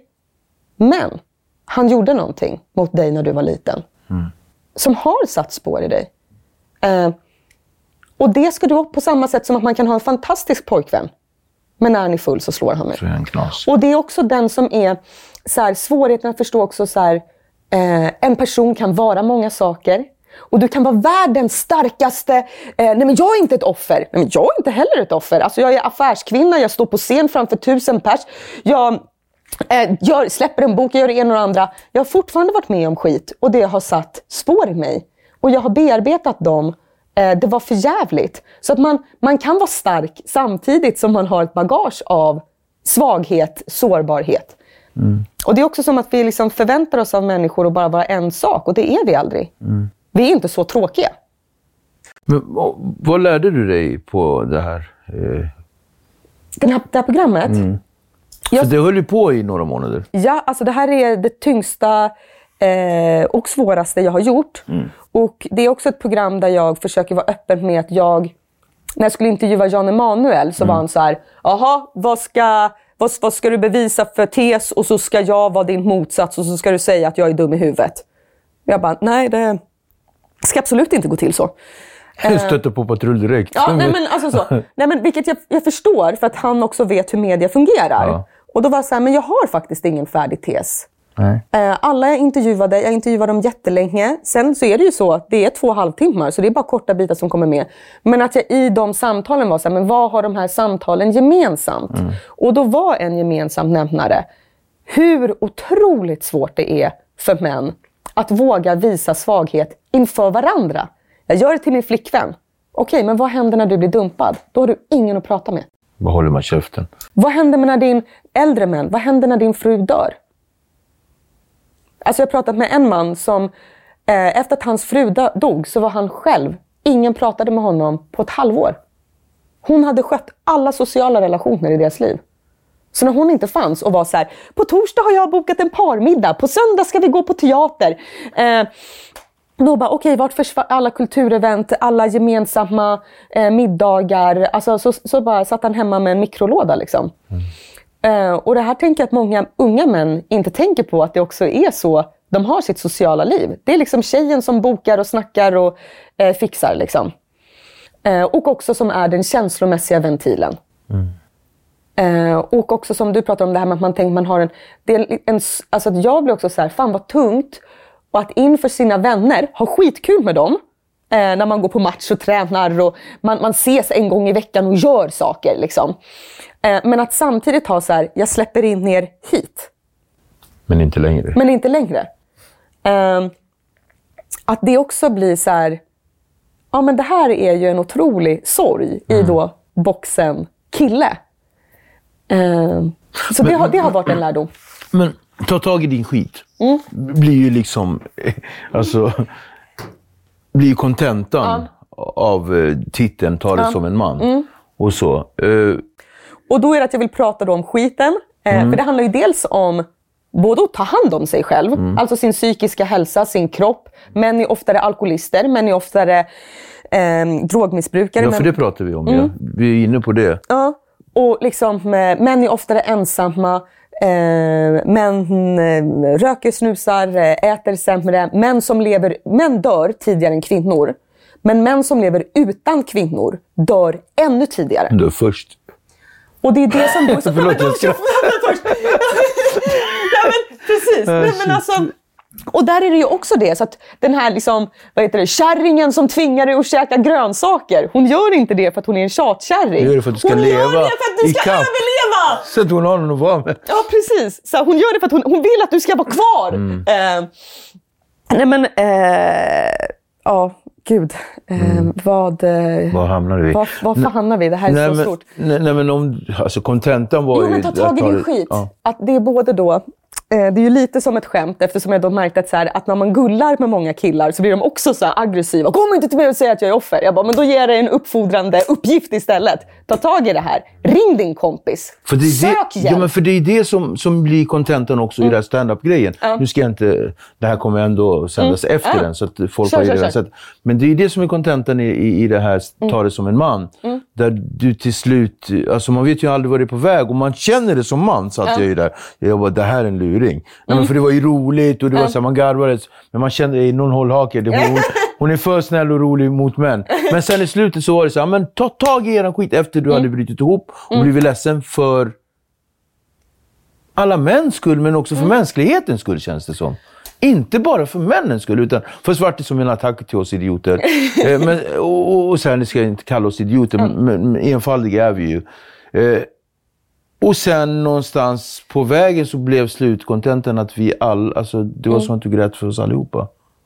Men han gjorde någonting mot dig när du var liten. Mm. Som har satt spår i dig. Eh, och det ska du på samma sätt som att man kan ha en fantastisk pojkvän. Men när han är full så slår han mig. Så är han knas. Och det är också den som är så här, svårigheten att förstå också så här, eh, en person kan vara många saker. Och du kan vara världens starkaste. Eh, nej men jag är inte ett offer. Nej men jag är inte heller ett offer. Alltså jag är affärskvinna, jag står på scen framför tusen pers. Jag eh, gör, släpper en bok, jag gör det ena och det andra. Jag har fortfarande varit med om skit. Och det har satt spår i mig. Och jag har bearbetat dem. Det var för jävligt. Så att man, man kan vara stark samtidigt som man har ett bagage av svaghet, sårbarhet. Mm. Och det är också som att vi liksom förväntar oss av människor att bara vara en sak. Och det är vi aldrig. Mm. Vi är inte så tråkiga. Men vad lärde du dig på det här? Eh... Den här, det här programmet? Mm. Jag... För det höll ju på i några månader. Ja, alltså det här är det tyngsta eh, och svåraste jag har gjort. Mm. Och det är också ett program där jag försöker vara öppen med att jag, när jag skulle intervjua Jan Emanuel så mm. var han så här, jaha, vad ska, vad, vad ska du bevisa för tes och så ska jag vara din motsats och så ska du säga att jag är dum i huvudet. Jag bara, nej det ska absolut inte gå till så. Jag stötte på patrull direkt. Ja, nej men alltså så. Nej men vilket jag, jag förstår för att han också vet hur media fungerar. Ja. Och då var jag så här, men jag har faktiskt ingen färdig tes. Nej. Alla jag intervjuade, jag intervjuade dem jättelänge. Sen så är det ju så att det är två halvtimmar. Så det är bara korta bitar som kommer med. Men att jag i de samtalen var så här, men vad har de här samtalen gemensamt? Mm. Och då var en gemensam nämnare hur otroligt svårt det är för män att våga visa svaghet inför varandra. Jag gör det till min flickvän. Okej, men vad händer när du blir dumpad? Då har du ingen att prata med. Vad håller man käften? Vad händer när din äldre män? Vad händer när din fru dör? Alltså jag har pratat med en man som eh, efter att hans fru dog så var han själv. Ingen pratade med honom på ett halvår. Hon hade skött alla sociala relationer i deras liv. Så när hon inte fanns och var så här, på torsdag har jag bokat en parmiddag, på söndag ska vi gå på teater. Eh, då bara, okej, okay, vart försvann alla kulturevent, alla gemensamma eh, middagar. Alltså så, så bara satt han hemma med en mikrolåda liksom. Mm. Uh, och det här tänker jag att många unga män inte tänker på, att det också är så de har sitt sociala liv. Det är liksom tjejen som bokar och snackar och uh, fixar liksom. Uh, och också som är den känslomässiga ventilen. Mm. Uh, och också som du pratar om det här med att man tänker man har en, det är en alltså att jag blir också så här, fan vad tungt. Och att inför sina vänner ha skitkul med dem. Eh, när man går på match och tränar och man, man ses en gång i veckan och gör saker liksom. Eh, men att samtidigt ha så här, jag släpper in er hit. Men inte längre. Men inte längre. Eh, att det också blir så här, ja men det här är ju en otrolig sorg mm. i då boxen kille. Eh, så men, det, har, det har varit en lärdom. Men ta tag i din skit. Mm. Blir ju liksom, alltså... blir ju kontentan ja. av uh, titeln Ta det ja. som en man. Mm. Och så. Uh... Och då är det att jag vill prata då om skiten. Eh, mm. För det handlar ju dels om både att ta hand om sig själv. Mm. Alltså sin psykiska hälsa, sin kropp. Män är oftare alkoholister. Män är oftare eh, drogmissbrukare. Ja, för det pratar vi om. Mm. Ja. Vi är inne på det. Ja, och liksom eh, män är oftare ensamma. Eh, män eh, röker, snusar, eh, äter sämre. Män som lever, män dör tidigare än kvinnor. Men män som lever utan kvinnor dör ännu tidigare. Dör först. Och det är det som... Förlåt, Förlåt jag ska... ja, men precis. Nej, men alltså, och där är det ju också det. Så att den här liksom, vad heter det, kärringen som tvingar dig att käka grönsaker. Hon gör inte det för att hon är en tjatkärring. Hon gör det för att du ska hon leva. Hon gör det för att du ska kapp. överleva. Så att hon har någon att vara med. Ja, precis. Så hon gör det för att hon, hon vill att du ska vara kvar. Mm. Eh, nej, men... Eh, ja... Gud, eh, mm. vad... Eh, var hamnar vi? Var, var hamnar vi? Det här är nej, så men, stort. Nej, nej, men om... Alltså, kontentan var jo, ju... Jo, men ta tag i din skit. Ja. Att det är både då... Eh, det är ju lite som ett skämt, eftersom jag då märkt att, så här, att när man gullar med många killar så blir de också så här aggressiva. Kom inte till mig och säga att jag är offer. Jag bara, men då ger jag dig en uppfordrande uppgift istället. Ta tag i det här. Ring din kompis. För det är Sök det, hjälp. Ja, men för det är det som, som blir kontentan också mm. i den här stand-up-grejen. Ja. Nu ska jag inte... Det här kommer ändå sändas mm. efter ja. den, så att folk kör, har ju redan sett. Men det är det som är kontentan i, i, i det här mm. Ta det som en man. Mm. Där du till slut... Alltså man vet ju aldrig vad det är på väg. Och man känner det som man, så att ja. jag är där. Jag bara, det här är en luring. Mm. Nej, men för det var ju roligt och det var mm. så här, man garvades. Men man kände i någon hållhake. Det var, hon är för snäll och rolig mot män. Men sen i slutet så var det så här, men ta tag i eran skit efter du mm. hade brutit ihop och mm. blivit ledsen för alla mäns skull, men också för mm. mänsklighetens skull, känns det som. Inte bara för männens skull, utan för svart är som en attack till oss idioter. eh, men, och, och sen ska jag inte kalla oss idioter, mm. men, men enfaldiga är vi ju. Eh, och sen någonstans på vägen så blev slutkontenten att vi all, alltså det var mm. sånt du grät för oss allihopa.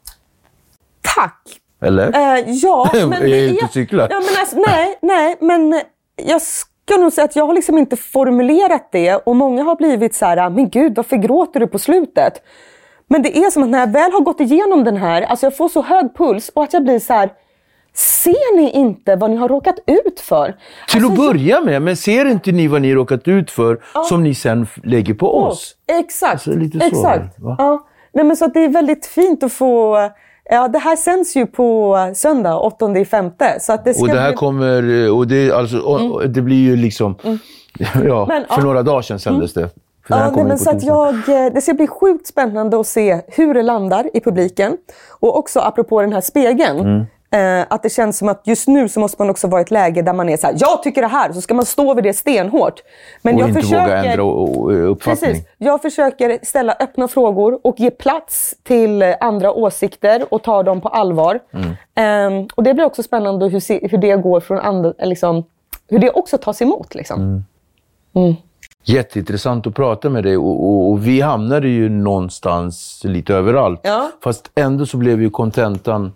Tack. Eller? Eh, ja, men jag är ute och cyklar. Ja, men alltså, nej, nej, men jag ska nog säga att jag har liksom inte formulerat det, och många har blivit så här, men gud, varför gråter du på slutet? Men det är som att när jag väl har gått igenom den här, alltså jag får så hög puls och att jag blir så här, ser ni inte vad ni har råkat ut för? Till alltså, att börja med, men ser inte ni vad ni har råkat ut för ja. som ni sen lägger på oss? Exakt, alltså, lite så, exakt. Ja. Nej, men så att det är väldigt fint att få... Ja, det här sänds ju på söndag, åttonde i femte. Så att det ska och det här bli... kommer, och det, alltså, och, mm. det blir ju liksom, mm. ja, men, för ja. några dagar sedan sändes det. För ja, nej, men så att jag, det ska bli sjukt spännande att se hur det landar i publiken. Och också apropå den här spegeln. Mm. Eh, att det känns som att just nu så måste man också vara i ett läge där man är så här, jag tycker det här, så ska man stå vid det stenhårt. Men och jag inte försöker, våga ändra uppfattning. Precis, jag försöker ställa öppna frågor och ge plats till andra åsikter och ta dem på allvar. Mm. Eh, och det blir också spännande hur, se, hur det går från andra, liksom, hur det också tas emot. Liksom. Mm. Mm. Jätteintressant att prata med dig, och, och, och vi hamnade ju någonstans lite överallt. Ja. Fast ändå så blev ju kontentan...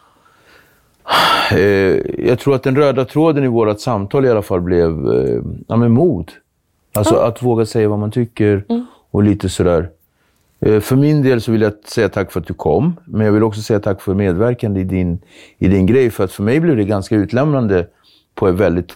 Eh, jag tror att den röda tråden i vårat samtal i alla fall blev eh, ja, men mod. Alltså mm. att våga säga vad man tycker mm. och lite sådär. Eh, för min del så vill jag säga tack för att du kom, men jag vill också säga tack för medverkan i din, i din grej, för att för mig blev det ganska utlämnande på ett väldigt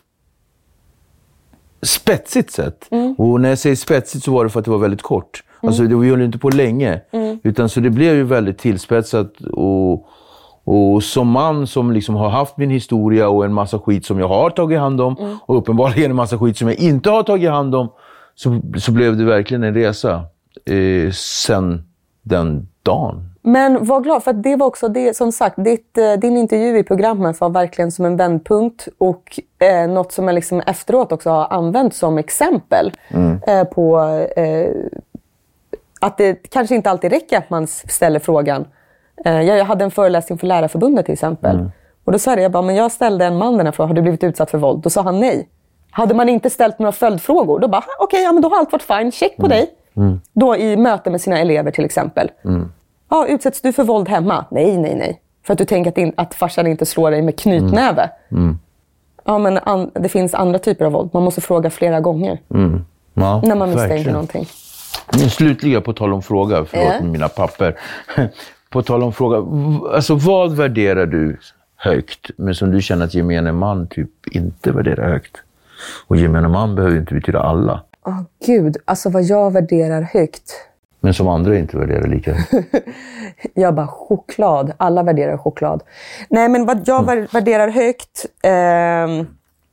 spetsigt sätt. Mm. Och när jag säger spetsigt så var det för att det var väldigt kort. Mm. Alltså det, vi höll inte på länge. Mm. Utan så det blev ju väldigt tillspetsat, och, och som man som liksom har haft min historia och en massa skit som jag har tagit hand om mm. och uppenbarligen en massa skit som jag inte har tagit hand om, så, så blev det verkligen en resa eh, sen den dagen. Men var glad, för att det var också det, som sagt, ditt, din intervju i programmet var verkligen som en vändpunkt, och eh, något som jag liksom efteråt också har använt som exempel mm. eh, på eh, att det kanske inte alltid räcker att man ställer frågan. Eh, jag hade en föreläsning för Lärarförbundet till exempel, mm. och då sa jag bara, men jag ställde en man den här frågan, har du blivit utsatt för våld? Då sa han nej. Hade man inte ställt några följdfrågor, då bara, okej, okay, ja, men då har allt varit fine, check på mm. dig. Mm. Då i möte med sina elever till exempel. Mm. Ja, utsätts du för våld hemma? Nej, nej, nej. För att du tänker att, in, att farsan inte slår dig med knytnäve. Mm. Mm. Ja, men an, det finns andra typer av våld. Man måste fråga flera gånger. Mm. Ja, när man misstänker någonting. Min slutliga, på tal om fråga, förlåt äh. med mina papper. På tal om fråga, alltså vad värderar du högt, men som du känner att gemene man typ inte värderar högt? Och gemene man behöver inte betyda alla. Åh oh, gud, alltså vad jag värderar högt. Men som andra inte värderar lika. Jag bara, choklad. Alla värderar choklad. Nej, men vad jag mm. värderar högt... Eh...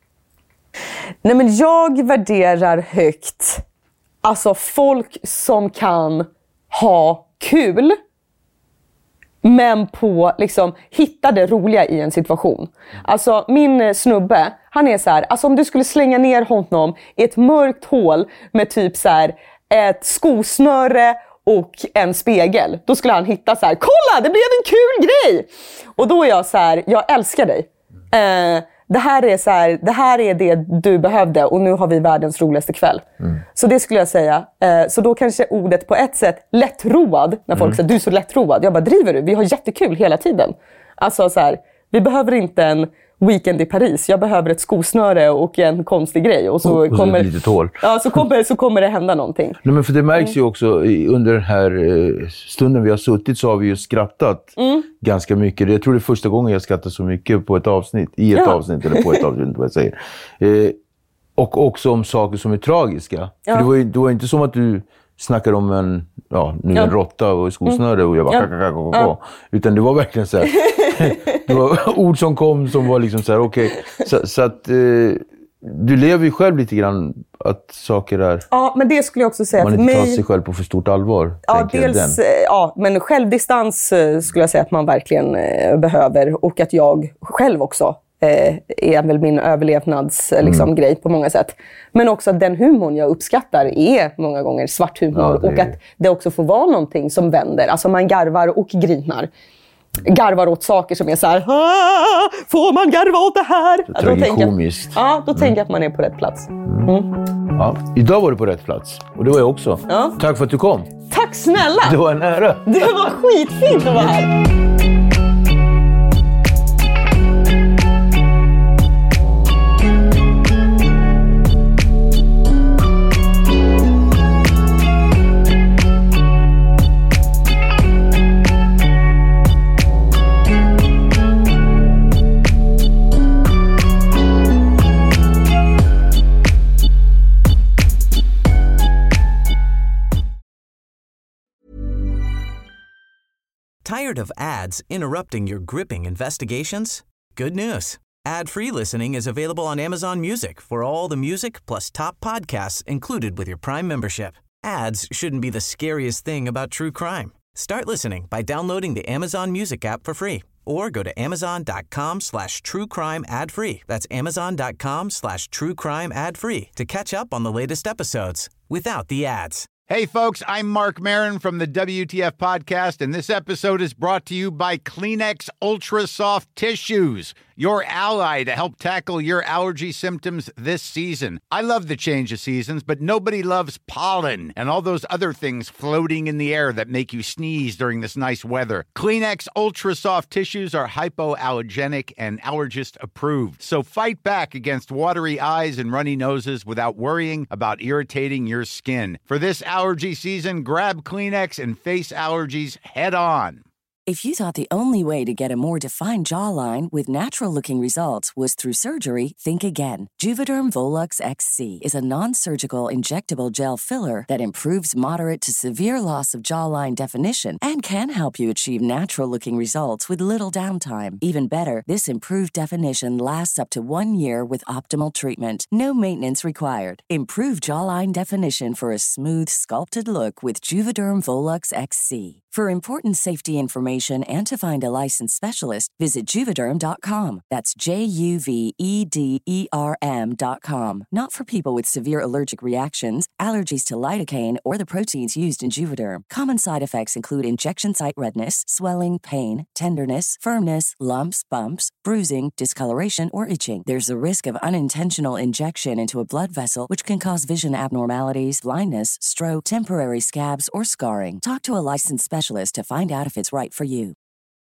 Nej, men jag värderar högt... Alltså folk som kan ha kul... Men på, liksom, hitta det roliga i en situation. Alltså, min snubbe, han är så här... Alltså om du skulle slänga ner honom i ett mörkt hål med typ så här... ett skosnöre och en spegel. Då skulle han hitta så här, kolla, det blev en kul grej! Och då är jag så här, jag älskar dig. Eh, det, här är så här, det här är det du behövde, och nu har vi världens roligaste kväll. Mm. Så det skulle jag säga. Eh, så då kanske ordet på ett sätt, lättroad, när folk mm. säger, du är så lättroad. Jag bara, driver du? Vi har jättekul hela tiden. Alltså så här, vi behöver inte en weekend i Paris. Jag behöver ett skosnöre och en konstig grej. Och så, och kommer, lite tål. Ja, så, kommer, så kommer det hända någonting. Nej, men för det märks ju också under den här stunden vi har suttit, så har vi ju skrattat mm. ganska mycket. Jag tror det är första gången jag skrattar så mycket på ett avsnitt. I ett ja. avsnitt eller på ett avsnitt, vad jag säger. Eh, och också om saker som är tragiska. Ja. För det var ju det var inte som att du snackade om en, ja, nu ja. en råtta och skosnöre och jag bara ja. kakakakaka. Ja. Utan det var verkligen så här. Det var ord som kom som var liksom så här, okej. Okay. Så, så att, eh, du lever ju själv lite grann att saker är... Ja, men det skulle jag också säga. Man för inte tar mig... sig själv på för stort allvar. Ja, dels, den. ja, men självdistans skulle jag säga att man verkligen eh, behöver. Och att jag själv också eh, är väl min överlevnads eh, liksom, mm. grej på många sätt. Men också att den humorn jag uppskattar är många gånger svart humor. Ja, och att det också får vara någonting som vänder. Alltså man garvar och grinar. Garvar åt saker som är så här, får man garva åt det här? Det är tragikomiskt. Ja, då mm. tänker jag att man är på rätt plats. Mm. Ja, idag var du på rätt plats. Och det var jag också. Ja. Tack för att du kom. Tack snälla! Det var en ära. Det var skitfint att vara här. Tired of ads interrupting your gripping investigations? Good news. Ad-free listening is available on Amazon Music for all the music plus top podcasts included with your Prime membership. Ads shouldn't be the scariest thing about true crime. Start listening by downloading the Amazon Music app for free or go to amazon.com slash true crime ad free. That's amazon.com slash true crime ad free to catch up on the latest episodes without the ads. Hey, folks, I'm Mark Maron from the W T F Podcast, and this episode is brought to you by Kleenex Ultra Soft Tissues, your ally to help tackle your allergy symptoms this season. I love the change of seasons, but nobody loves pollen and all those other things floating in the air that make you sneeze during this nice weather. Kleenex Ultra Soft Tissues are hypoallergenic and allergist approved, so fight back against watery eyes and runny noses without worrying about irritating your skin. For this allergy season, grab Kleenex and face allergies head on. If you thought the only way to get a more defined jawline with natural-looking results was through surgery, think again. Juvederm Volux X C is a non-surgical injectable gel filler that improves moderate to severe loss of jawline definition and can help you achieve natural-looking results with little downtime. Even better, this improved definition lasts up to one year with optimal treatment. No maintenance required. Improve jawline definition for a smooth, sculpted look with Juvederm Volux X C. For important safety information and to find a licensed specialist, visit Juvederm dot com. That's J U V E D E R M dot com. Not for people with severe allergic reactions, allergies to lidocaine, or the proteins used in Juvederm. Common side effects include injection site redness, swelling, pain, tenderness, firmness, lumps, bumps, bruising, discoloration, or itching. There's a risk of unintentional injection into a blood vessel, which can cause vision abnormalities, blindness, stroke, temporary scabs, or scarring. Talk to a licensed specialist to find out if it's right for you.